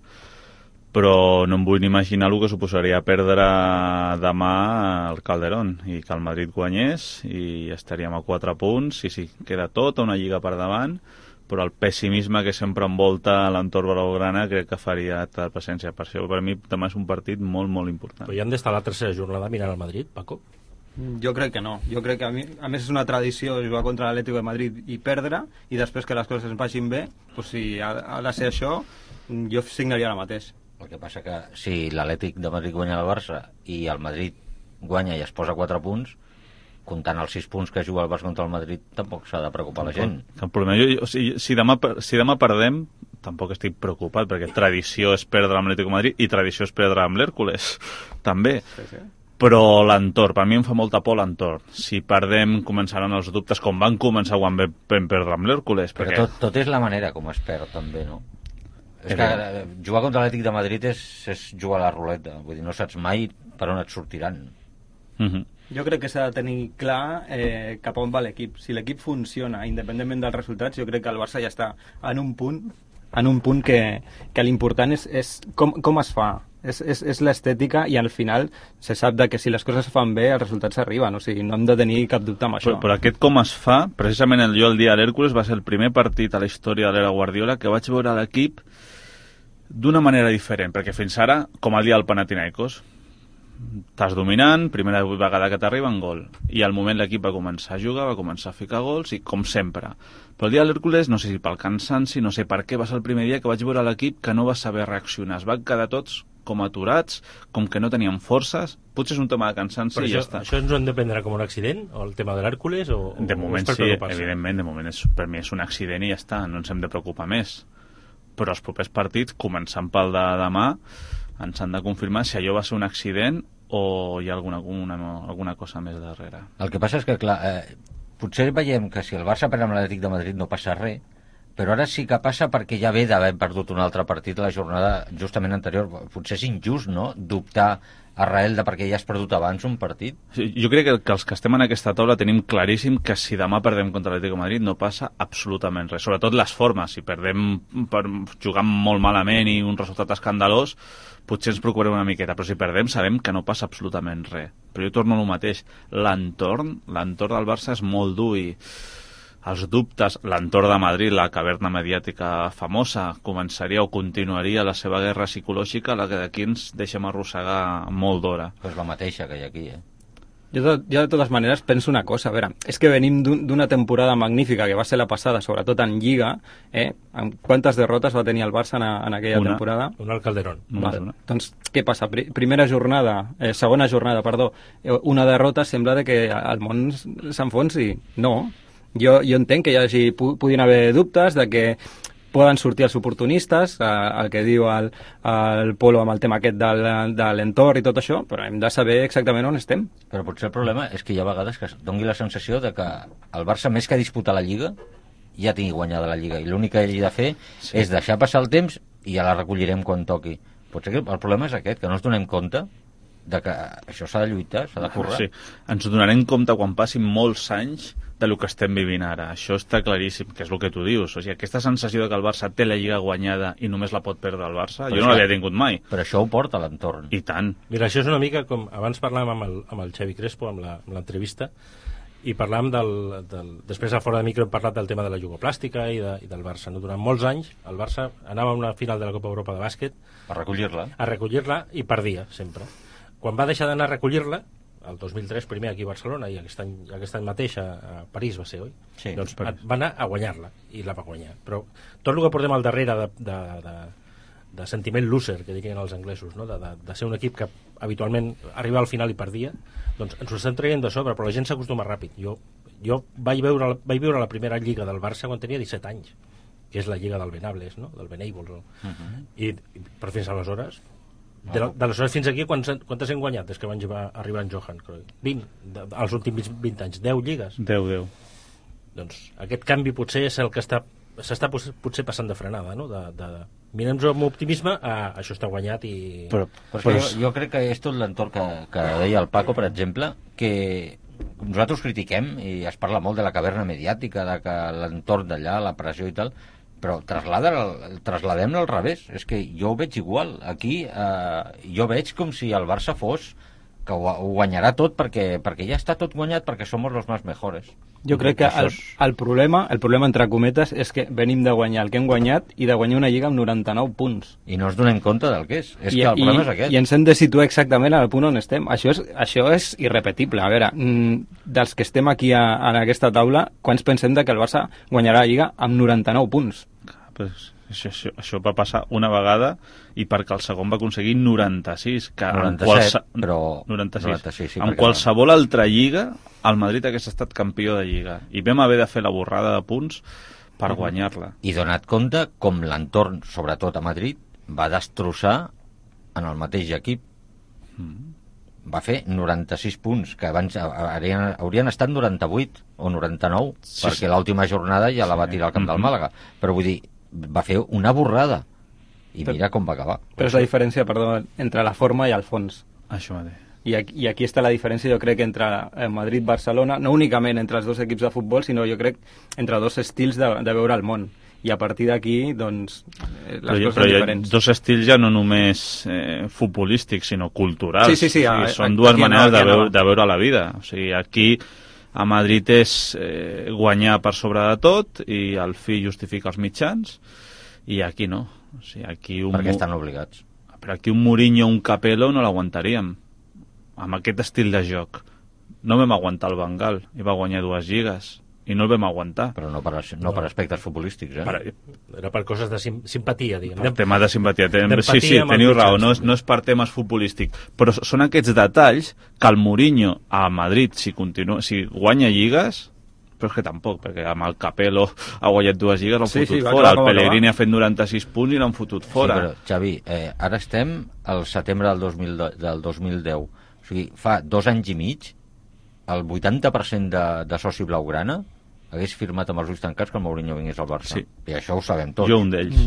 però no em vull ni imaginar el que suposaria perdre demà el Calderón i que el Madrid guanyés i estaríem a 4 punts, i sí, queda tota una Lliga per davant, però el pessimisme que sempre envolta l'entorn blaugrana crec que faria tal presència. Per això, per mi, demà és un partit molt, molt important. Però ja han d'estar la tercera jornada mirant el Madrid, Paco? Jo crec que no. Jo crec que a més és una tradició jugar contra l'Atlético de Madrid i perdre, i després que les coses ens vagin bé, doncs si ha de ser això, jo signaria ara mateix. El que passa que si l'Atlètic de Madrid guanya el Barça i el Madrid guanya i es posa 4 punts, comptant els 6 punts que juga el Barça contra el Madrid, tampoc s'ha de preocupar la gent. Cap problema. Si demà perdem, tampoc estic preocupat, perquè tradició és perdre amb l'Atlético de Madrid i tradició és perdre amb l'Hèrcules, també. Sí. Però l'entorn, per mi em fa molta por l'entorn. Si perdem, començaran els dubtes, com van començar quan vam perdre amb l'Hèrcules. Però tot és la manera com es perd, també, no? És que jugar contra l'Atlètic de Madrid és jugar a la ruleta. Vull dir, no saps mai per on et sortiran. Jo crec que s'ha de tenir clar cap on va l'equip. Si l'equip funciona, independentment dels resultats, jo crec que el Barça ja està en un punt que l'important és com es fa. És l'estètica, i al final se sap que si les coses es fan bé els resultats arriben, o sigui, no hem de tenir cap dubte amb això. Però aquest com es fa, precisament el dia de l'Hèrcules va ser el primer partit a la història de l'era Guardiola que vaig veure l'equip d'una manera diferent, perquè fins ara, com el dia del Panathinaikos, estàs dominant, primera vegada que t'arriba en gol, i al moment l'equip va començar a jugar, va començar a ficar gols, i com sempre. Però el dia de l'Hèrcules, no sé si pel cansanci, no sé per què, va ser el primer dia que vaig veure l'equip que no va saber reaccionar. Es van quedar tots com aturats, com que no tenien forces. Potser és un tema de cansanci i ja està. Això ens ho hem de prendre com un accident, o el tema de l'Hèrcules, o de moment sí, evidentment, de moment per mi és un accident i ja està, no ens hem de preocupar més. Però els propers partits, començant pel de demà, ens han de confirmar si allò va ser un accident o hi ha alguna cosa més darrere. El que passa és que, clar, potser veiem que si el Barça perd amb l'Atlètic de Madrid no passa res, però ara sí que passa perquè ja ve d'haver perdut un altre partit la jornada justament anterior. Potser és injust, no?, dubtar arrel de perquè ja has perdut abans un partit. Sí, jo crec que els que estem en aquesta taula tenim claríssim que si demà perdem contra l'Atlético de Madrid no passa absolutament res. Sobretot les formes. Si perdem per jugar molt malament i un resultat escandalós, potser ens preocuparem una miqueta, però si perdem sabem que no passa absolutament res. Però jo torno a lo mateix. L'entorn del Barça és molt dur i els dubtes, l'entorn de Madrid, la caverna mediàtica famosa, començaria o continuaria la seva guerra psicològica, la que d'aquí ens deixem arrossegar molt d'hora. És la mateixa que hi ha aquí, Jo de totes maneres penso una cosa, a veure, és que venim d'una temporada magnífica que va ser la passada, sobretot en Lliga, quantes derrotes va tenir el Barça en aquella temporada? Una al Calderón. Doncs què passa? Segona jornada, una derrota, sembla que el món s'enfonsi. No, jo entenc que puguin haver dubtes de que poden sortir els oportunistes, el que diu el Polo amb el tema aquest de l'entorn i tot això, però hem de saber exactament on estem. Però potser el problema és que hi ha vegades que doni la sensació de que el Barça, més que disputar la Lliga, ja tingui guanyada la Lliga, i l'únic que ell ha de fer és deixar passar el temps i ja la recollirem quan toqui. Potser que el problema és aquest, que no ens donem compte de que això s'ha de lluitar, s'ha de currar. Sí, ens donarem compte quan passin molts anys del que estem vivint ara. Això està claríssim, que és el que tu dius. O sigui, aquesta sensació de que el Barça té la Lliga guanyada i només la pot perdre el Barça, jo no l'havia tingut mai. Però això ho porta a l'entorn. I tant. Mira, això és una mica com... Abans parlàvem amb el Xavi Crespo, amb l'entrevista, i parlàvem després a fora de micro hem parlat del tema de la jugoplàstica i del Barça. No? Durant molts anys el Barça anava a una final de la Copa Europa de bàsquet a recollir-la i perdia sempre. Quan va deixar d'anar a recollir-la el 2003 primer aquí a Barcelona i aquest any mateix a París va ser, oi? Sí, doncs París. va anar a guanyar-la i la va guanyar, però tot el que portem al darrere de sentiment loser, que dirien els anglesos, no? de ser un equip que habitualment arriba al final i perdia, doncs ens ho estan traient de sobre, però la gent s'acostuma ràpid. Jo vaig viure la primera lliga del Barça quan tenia 17 anys, que és la lliga del Venables, no? Del Venables, no? I però fins aleshores d'aleshores fins aquí quantes hem guanyat des que van arribar en Johan Cruyff? 20, els últims 20 anys, 10 lligues. 10. Doncs aquest canvi potser és el que s'està potser passant de frenada, no? Mirem-nos amb optimisme això està guanyat i... Però jo crec que és tot l'entorn que deia el Paco, per exemple, que nosaltres critiquem i es parla molt de la caverna mediàtica, de que l'entorn d'allà, la pressió i tal, però trasladem-la al revés. És que jo ho veig igual. Aquí jo veig com si el Barça fos que ho guanyarà tot perquè ja està tot guanyat, perquè som los más mejores. Jo crec que el problema entre cometes és que venim de guanyar el que hem guanyat i de guanyar una lliga amb 99 punts. I no ens donem compte del que és. És que el problema és aquest. I ens hem de situar exactament al punt on estem. Això és irrepetible. A veure, dels que estem aquí en aquesta taula, quants pensem que el Barça guanyarà la lliga amb 99 punts? Pues això va passar una vegada i perquè el segon va aconseguir 96 que 97, però 96 sí, en qualsevol altra lliga el Madrid hagués estat campió de lliga i vam haver de fer la borrada de punts per guanyar-la. I donat compte com l'entorn, sobretot a Madrid, va destrossar en el mateix equip. Va fer 96 punts, que abans haurien estat 98 o 99, perquè l'última jornada ja la va tirar al camp del Màlaga. Però vull dir, va fer una borrada i mira com va acabar. Però és la diferència, perdó, entre la forma i el fons. Això va dir. I aquí està la diferència, jo crec, entre Madrid-Barcelona, no únicament entre els dos equips de futbol, sinó jo crec entre dos estils de veure el món. I a partir d'aquí, doncs, les coses són diferents. Dos estils ja no només futbolístics, sinó culturals. Sí. Són dues maneres de veure la vida. O sigui, aquí a Madrid és guanyar per sobre de tot i el fi justifica els mitjans, i aquí no. O sigui, aquí perquè estan obligats. Però aquí un Mourinho o un Capello no l'aguantaríem amb aquest estil de joc. No vam aguantar el Bengal i va guanyar 2 lligues i no el vam aguantar. Però no per aspectes futbolístics, Era per coses de simpatia, diguem. Per tema de simpatia. Sí, teniu raó, no és per temes futbolístics. Però són aquests detalls que el Mourinho a Madrid, si guanya lligues, però és que tampoc, perquè amb el Capello ha guanyat 2 lligues, l'han fotut fora. El Pellegrini ha fet 96 punts i l'han fotut fora. Sí, però, Xavi, ara estem al setembre del 2010. O sigui, fa 2 anys i mig, el 80% de soci blaugrana hagués firmat amb els ulls tancats que el Mourinho vingués al Barça. Sí. I això ho sabem tots. Jo un d'ells.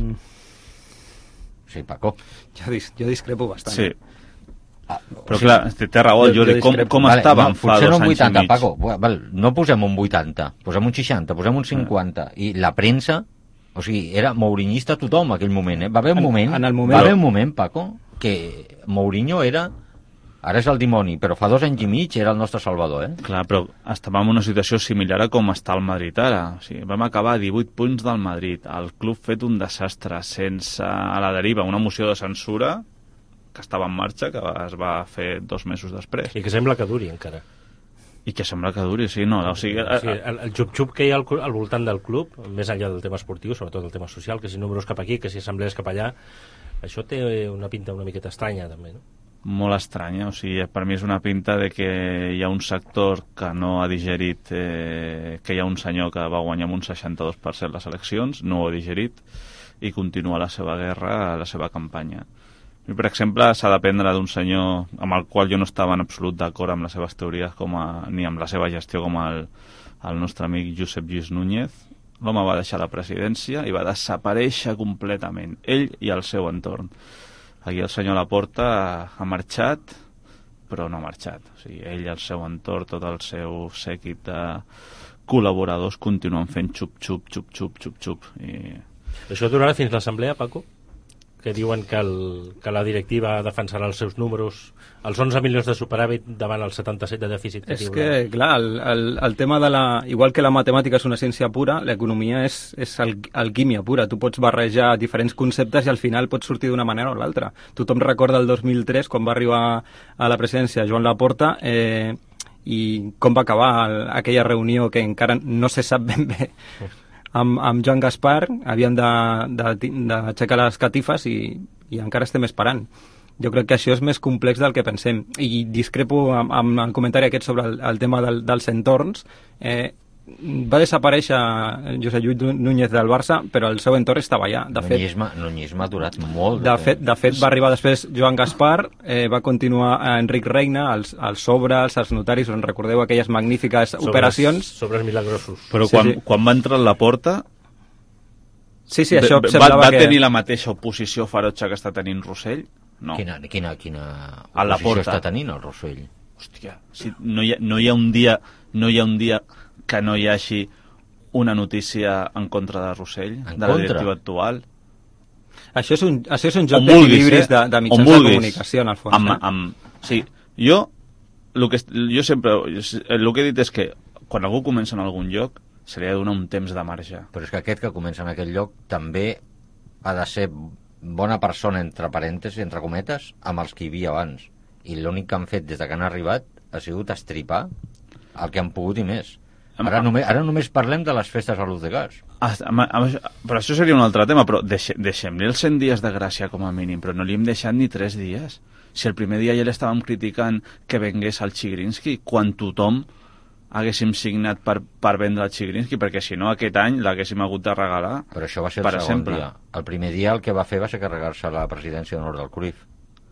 Sí, Paco. Jo discrepo bastant. Sí. Però clar, té raó, Jordi, com estàvem fa 2 anys i mig? Potser no un 80, Paco. No posem un 80, posem un 60, posem un 50. I la premsa, o sigui, era mourinista tothom en aquell moment. Va haver un moment, Paco, que Mourinho era... Ara és el dimoni, però fa 2 anys i mig era el nostre salvador, Clar, però estàvem en una situació similar a com està el Madrid ara. O sigui, vam acabar a 18 punts del Madrid, el club fet un desastre, sense a la deriva, una moció de censura que estava en marxa, que es va fer 2 mesos després. I que sembla que duri encara. I que sembla que duri, sí, no? O sigui, el xup-xup que hi ha al voltant del club, més enllà del tema esportiu, sobretot el tema social, que si números cap aquí, que si assemblees cap allà, això té una pinta una miqueta estranya, també, no? Molt estranya, o sigui, per mi és una pinta de que hi ha un sector que no ha digerit que hi ha un senyor que va guanyar amb un 62% les eleccions, no ho ha digerit i continua la seva guerra, la seva campanya. I, per exemple, s'ha d'aprendre d'un senyor amb el qual jo no estava en absolut d'acord amb les seves teories ni amb la seva gestió com el nostre amic Josep Lluís Núñez. L'home va deixar la presidència i va desaparèixer completament, ell i el seu entorn. Aquí el senyor Laporta ha marxat, però no ha marxat. O sigui, ell, el seu entorn, tot el seu sèquit de col·laboradors continuen fent xup-xup. I... Això durarà fins l'assemblea, Paco? que diuen que la directiva defensarà els seus números, els 11 milions de superàvit davant els 77 de dèficit que És diu. que, clar, el tema de la... Igual que la matemàtica és una ciència pura, l'economia és alquímia pura. Tu pots barrejar diferents conceptes i al final pots sortir d'una manera o l'altra. Tothom recorda el 2003, quan va arribar a la presidència Joan Laporta, i com va acabar aquella reunió que encara no se sap ben bé. Amb Joan Gaspar havíem d'aixecar les catifes i encara estem esperant. Jo crec que això és més complex del que pensem. I discrepo amb el comentari aquest sobre el tema dels entorns. Va desaparèixer Josep Lluís Núñez del Barça, però el seu entorn estava allà. Nuñisme ha durat molt. De fet, va arribar després Joan Gaspar, va continuar Enric Reina, els sobres, els notaris, on recordeu aquelles magnífiques operacions. Sobres milagrosos. Però quan va entrar a la porta... Sí, això semblava va tenir la mateixa oposició ferotge que està tenint Rossell? No. Quina a la oposició porta està tenint el Rossell? Hòstia, si no hi ha un dia que no hi hagi una notícia en contra de Rossell, de la directiva actual. Això és un joc d'equilibris de mitjans de comunicació, en el fons. Sí, jo sempre... El que he dit és que quan algú comença en algun lloc se li ha de donar un temps de marge. Però és que aquest que comença en aquell lloc també ha de ser bona persona, entre parèntesis, entre cometes, amb els que hi havia abans. I l'únic que han fet des que han arribat ha sigut estripar el que han pogut i més. Ara només parlem de les festes a Luz de Gas. Però això seria un altre tema, però deixem-li els 100 dies de gràcia com a mínim, però no li hem deixat ni 3 dies. Si el primer dia ja l'estàvem criticant que vengués al Chigrinsky, quan tothom haguéssim signat per vendre el Chigrinsky, perquè si no aquest any l'haguéssim hagut de regalar. Però això va ser el segon dia. El primer dia el que va fer va ser carregar-se la presidència d'honor del Cruyff.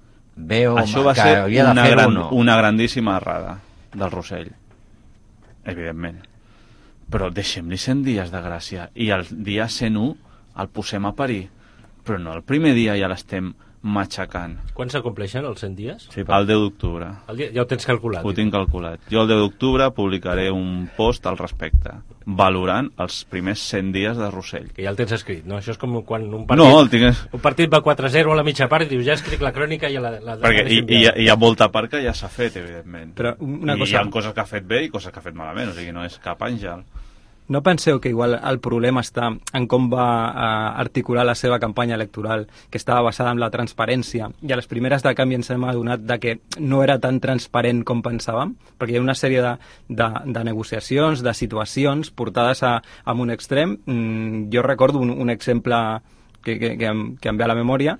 Això va ser una grandíssima errada del Rossell, evidentment. Però deixem-li 100 dies de gràcia i el dia 101 el posem a parir, però no el primer dia ja l'estem matxacant. Quan s'acompleixen els 100 dies? Sí, el 10 d'octubre. Ja ho tens calculat? Ho tinc calculat. Jo el 10 d'octubre publicaré un post al respecte, valorant els primers 100 dies de Rossell. Que ja el tens escrit, no? Això és com quan un partit va 4-0 a la mitja part i dius, ja escric la crònica i la perquè hi ha molta part que ja s'ha fet, evidentment. Però hi ha coses que ha fet bé i coses que ha fet malament, o sigui, no és cap àngel. No penseu que igual el problema està en com va articular la seva campanya electoral, que estava basada en la transparència, i a les primeres de canvi ens hem adonat de que no era tan transparent com pensàvem, perquè hi ha una sèrie de negociacions, de situacions portades a un extrem. Jo recordo un exemple que em ve a la memòria,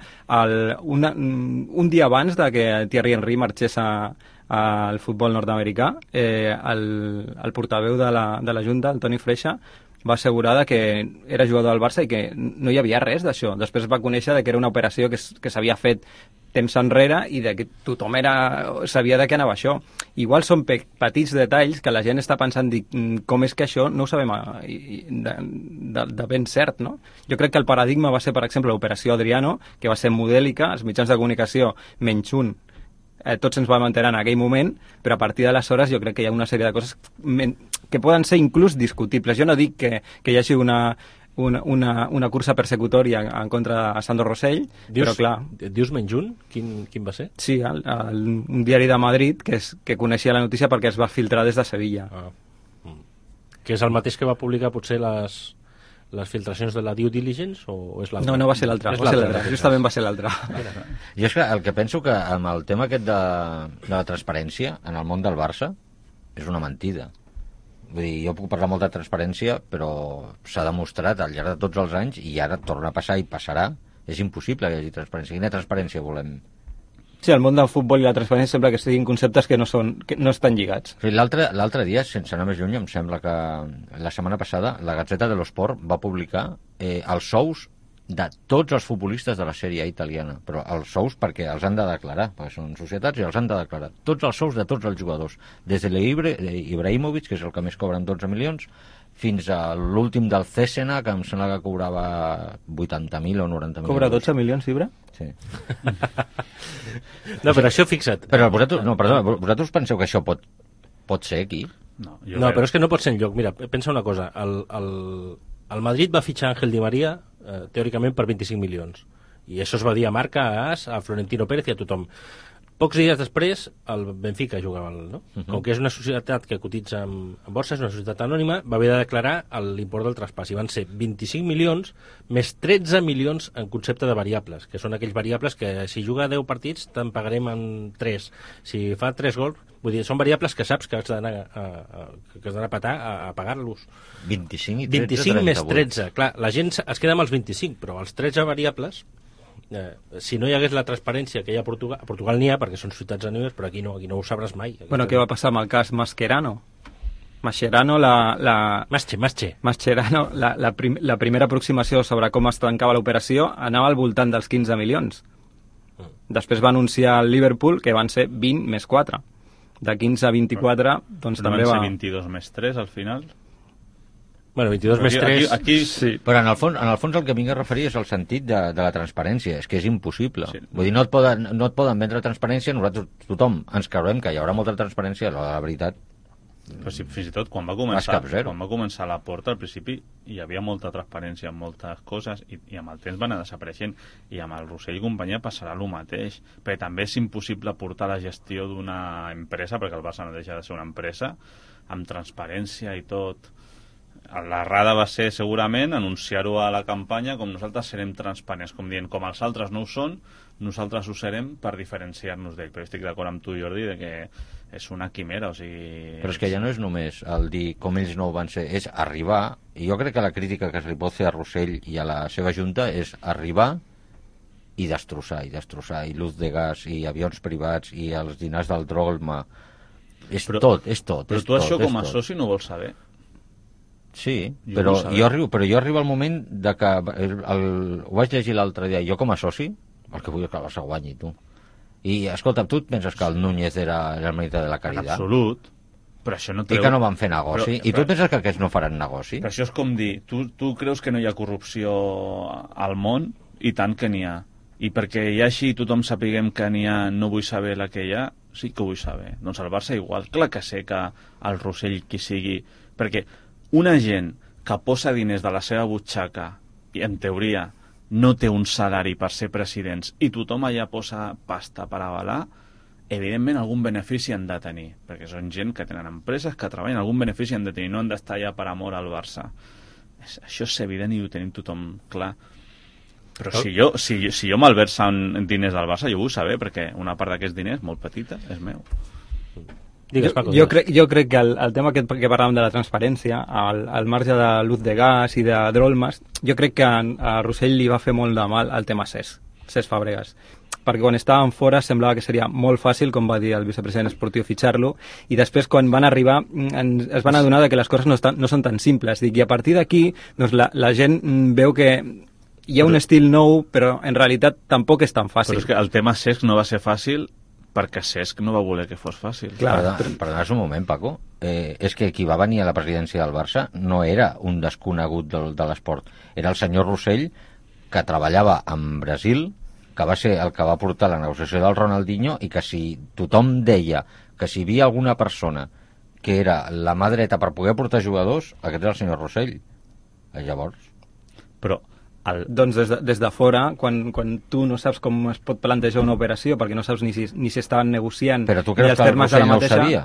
un dia abans de que Thierry Henry marxés al futbol nord-americà, el portaveu de la Junta, el Toni Freixa, va assegurar que era jugador del Barça i que no hi havia res d'això. Després va conèixer que era una operació que s'havia fet temps enrere i que tothom sabia de què anava això. Igual són petits detalls que la gent està pensant com és que això no ho sabem de ben cert, no? Jo crec que el paradigma va ser, per exemple, l'operació Adriano, que va ser modèlica, els mitjans de comunicació, menys un, tots ens vam enterar en aquell moment, però a partir d'aleshores jo crec que hi ha una sèrie de coses que poden ser inclús discutibles. Jo no dic que hi hagi una cursa persecutòria en contra de Sandro Rossell, però clar... Dius menys un? Quin va ser? Sí, un diari de Madrid que coneixia la notícia perquè es va filtrar des de Sevilla. Que és el mateix que va publicar potser les filtracions de la due diligence o és l'altre? No va ser l'altre, justament va ser l'altre. Jo és que el que penso que amb el tema aquest de la transparència en el món del Barça és una mentida. Vull dir, jo puc parlar molt de transparència, però s'ha demostrat al llarg de tots els anys, i ara torna a passar i passarà, és impossible que hi hagi transparència. Quina transparència volem? Sí, el món del futbol i la transparència sembla que siguin conceptes que no estan lligats. L'altre dia, sense anar més lluny, em sembla que la setmana passada la Gazzetta dello Sport va publicar els sous de tots els futbolistes de la Sèrie A italiana, però els sous perquè els han de declarar, perquè són societats i els han de declarar. Tots els sous de tots els jugadors, des de l'Ibrahimovic, que és el que més cobra amb 12 milions, fins a l'últim del Cesena, que em sembla que cobrava 80.000 o 90.000. Cobra 12 milions, Ibra? Sí. No, però això fixa't. Però vosaltres penseu que això pot ser aquí? No, però és que no pot ser enlloc. Mira, pensa una cosa. El Madrid va fitxar Ángel Di María teòricament per 25 milions I això es va dir a Marca, a As, a Florentino Pérez i a tothom. Pocs dies després, el Benfica jugava, no? Com que és una societat que cotitza en borsa, és una societat anònima, va haver de declarar l'import del traspàs, i van ser 25 milions més 13 milions en concepte de variables, que són aquells variables que si juga 10 partits te'n pagarem en 3. Si fa 3 gols, vull dir, són variables que saps que has d'anar a petar a pagar-los. 25 i 13, 25 més 38. 13. Clar, la gent es queda amb els 25, però els 13 variables... si no hi hagués la transparència que hi ha a Portugal n'hi ha perquè són ciutats anònimes, però aquí no ho sabràs mai. Bueno, què va passar amb el cas Mascherano? Mascherano, Mascherano, la primera aproximació sobre com es tancava l'operació anava al voltant dels 15 milions. Després va anunciar el Liverpool que van ser 20 més 4. De 15 a 24, doncs també va... Van ser 22 més 3 al final? Bueno, 22 més 3... Aquí sí. Però en el fons el que vinc a referir és el sentit de la transparència. És que és impossible. Sí. Vull dir, no et poden vendre transparència, nosaltres tothom ens creurem que hi haurà molta transparència, la veritat. Però sí, fins i tot quan va començar la porta, al principi hi havia molta transparència en moltes coses i amb el temps va anar desapareixent, i amb el Rossell i companyia passarà el mateix, perquè també és impossible portar la gestió d'una empresa, perquè el Barça no deixa de ser una empresa, amb transparència i tot. L'errada va ser segurament anunciar-ho a la campanya com nosaltres serem transparents, com dient, com els altres no ho són, nosaltres ho serem per diferenciar-nos d'ell. Però estic d'acord amb tu, Jordi, de que és una quimera, o sigui... Però és que ja no és només el dir com ells no ho van ser, és arribar, i jo crec que la crítica que se li pot fer a Rossell i a la seva junta és arribar i destrossar, i luz de gas, i avions privats, i els dinars del Drolma... És tot. Però tu això com a soci no vols saber? Sí, però jo arribo al moment de que ho vaig llegir l'altre dia, jo com a soci el que vull és que el Barça guanyi, tu. I escolta, tu et penses que el Núñez era el meritat de la Caridad? En absolut, però això no treu... I que no van fer negoci, i tu penses que aquests no faran negoci? Però això és com dir, tu creus que no hi ha corrupció al món? I tant que n'hi ha. I perquè hi ha així tothom sapiguem que n'hi ha, no vull saber la que hi ha, sí que vull saber. Doncs el Barça igual, clar que sé que el Rossell qui sigui, perquè una gent que posa diners de la seva butxaca i en teoria no té un salari per ser presidents i tothom allà posa pasta per avalar, evidentment algun benefici han de tenir, perquè són gent que tenen empreses que treballen, algun benefici han de tenir, no han d'estar allà per amor al Barça. Això és evident i ho tenim tothom clar. Però si jo malverso diners del Barça, jo ho vull saber, perquè una part d'aquests diners, molt petita, és meu. Digues, Paco, jo crec que el tema que parlàvem de la transparència, al marge de luz de gas i de Drolmas, jo crec que a Rossell li va fer molt de mal el tema Cesc Fàbregas, perquè quan estàvem fora semblava que seria molt fàcil, com va dir el vicepresident esportiu, fitxar-lo, i després quan van arribar es van adonar que les coses no són tan simples, i a partir d'aquí doncs, la gent veu que hi ha un estil nou, però en realitat tampoc és tan fàcil. Però és que el tema Cesc no va ser fàcil perquè Cesc no va voler que fos fàcil. Perdona un moment, Paco. És que qui va venir a la presidència del Barça no era un desconegut de l'esport. Era el senyor Rossell, que treballava en Brasil, que va ser el que va portar la negociació del Ronaldinho, i que si tothom deia que si hi havia alguna persona que era la mà dreta per poder portar jugadors, aquest era el senyor Rossell. Llavors... Però doncs des de fora, quan tu no saps com es pot plantejar una operació, perquè no saps ni si estaven negociant, però tu creus que el Rossell no ho sabia?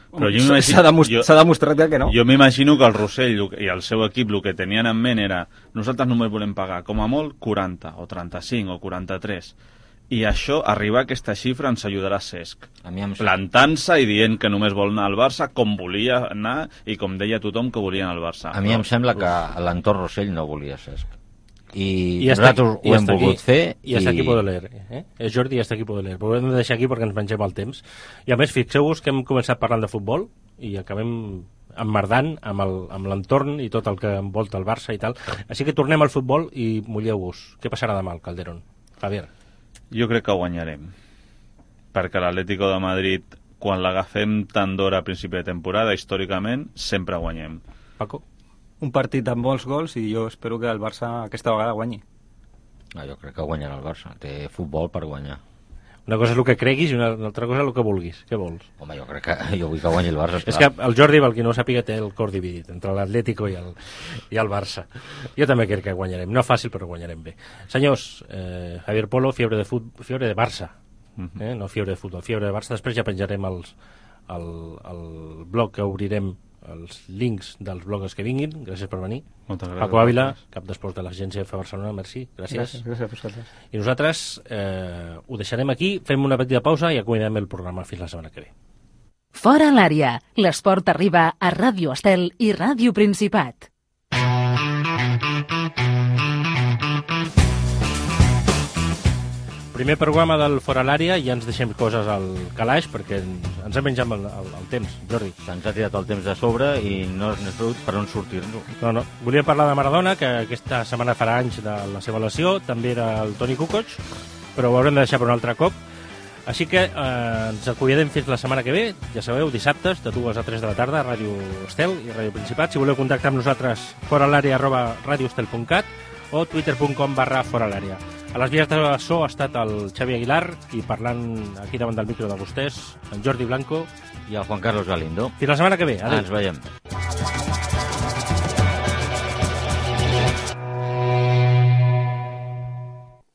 S'ha demostrat que no. Jo m'imagino que el Rossell i el seu equip el que tenien en ment era nosaltres només volem pagar com a molt 40 o 35 o 43, i això, arribar a aquesta xifra ens ajudarà Cesc, plantant-se i dient que només vol anar al Barça com volia anar i com deia tothom que volia anar al Barça. A mi em sembla que l'entorn Rossell no volia Cesc, i nosaltres ho hem volgut fer, i hasta aquí puedo leer, Jordi, hasta aquí puedo leer, però ho hem de deixar aquí perquè ens mengem el temps. I a més, fixeu-vos que hem començat parlant de futbol i acabem emmerdant amb l'entorn i tot el que envolta el Barça i tal, així que tornem al futbol i mulleu-vos. Què passarà demà al Calderón? Javier. Jo crec que guanyarem, perquè l'Atlético de Madrid, quan l'agafem tant d'hora a principi de temporada, històricament, sempre guanyem. Paco? Un partit amb molts gols i jo espero que el Barça aquesta vegada guanyi. Jo crec que guanyarà el Barça, té futbol per guanyar. Una cosa és el que creguis i una altra cosa és el que vulguis. Què vols? Home, jo crec que jo vull que guanyi el Barça. És que el Jordi, pel qui no ho sàpiga, té el cor dividit entre l'Atlético i el Barça. Jo també crec que guanyarem. No fàcil, però guanyarem bé. Senyors, Javier Polo, fiebre de Barça. No fiebre de futbol, fiebre de Barça. Després ja penjarem el blog que obrirem, els links dels bloggers que vinguin. Gràcies per venir. Moltes gràcies. Paco Ávila, cap d'esports de l'Agència F Barcelona, merci. Gràcies. Gràcies a vosaltres. I nosaltres ho deixarem aquí, fem una petita pausa i acomiadem el programa fins la setmana que ve. Fora l'àrea. L'esport arriba a Ràdio Estel i Ràdio Principat. Primer programa del Fora l'àrea, ja ens deixem coses al calaix perquè ens hem menjat el temps, Jordi. Se'ns ha tirat el temps de sobre i no n'he sabut per on sortir-nos. No. Volia parlar de Maradona, que aquesta setmana farà anys de la seva lesió, també del Toni Kukoc, però ho haurem de deixar per un altre cop. Així que ens acomiadem fins la setmana que ve, ja sabeu, dissabtes, de 2 a 3 de la tarda, a Ràdio Estel i Ràdio Principat. Si voleu contactar amb nosaltres, foralàrea@radioestel.cat o twitter.com/foralàrea. A les vies de so ha estat el Xavi Aguilar i parlant aquí davant del micro de vostès, en Jordi Blanco I el Juan Carlos Galindo. Fins la setmana que ve. Adéu. Ens veiem.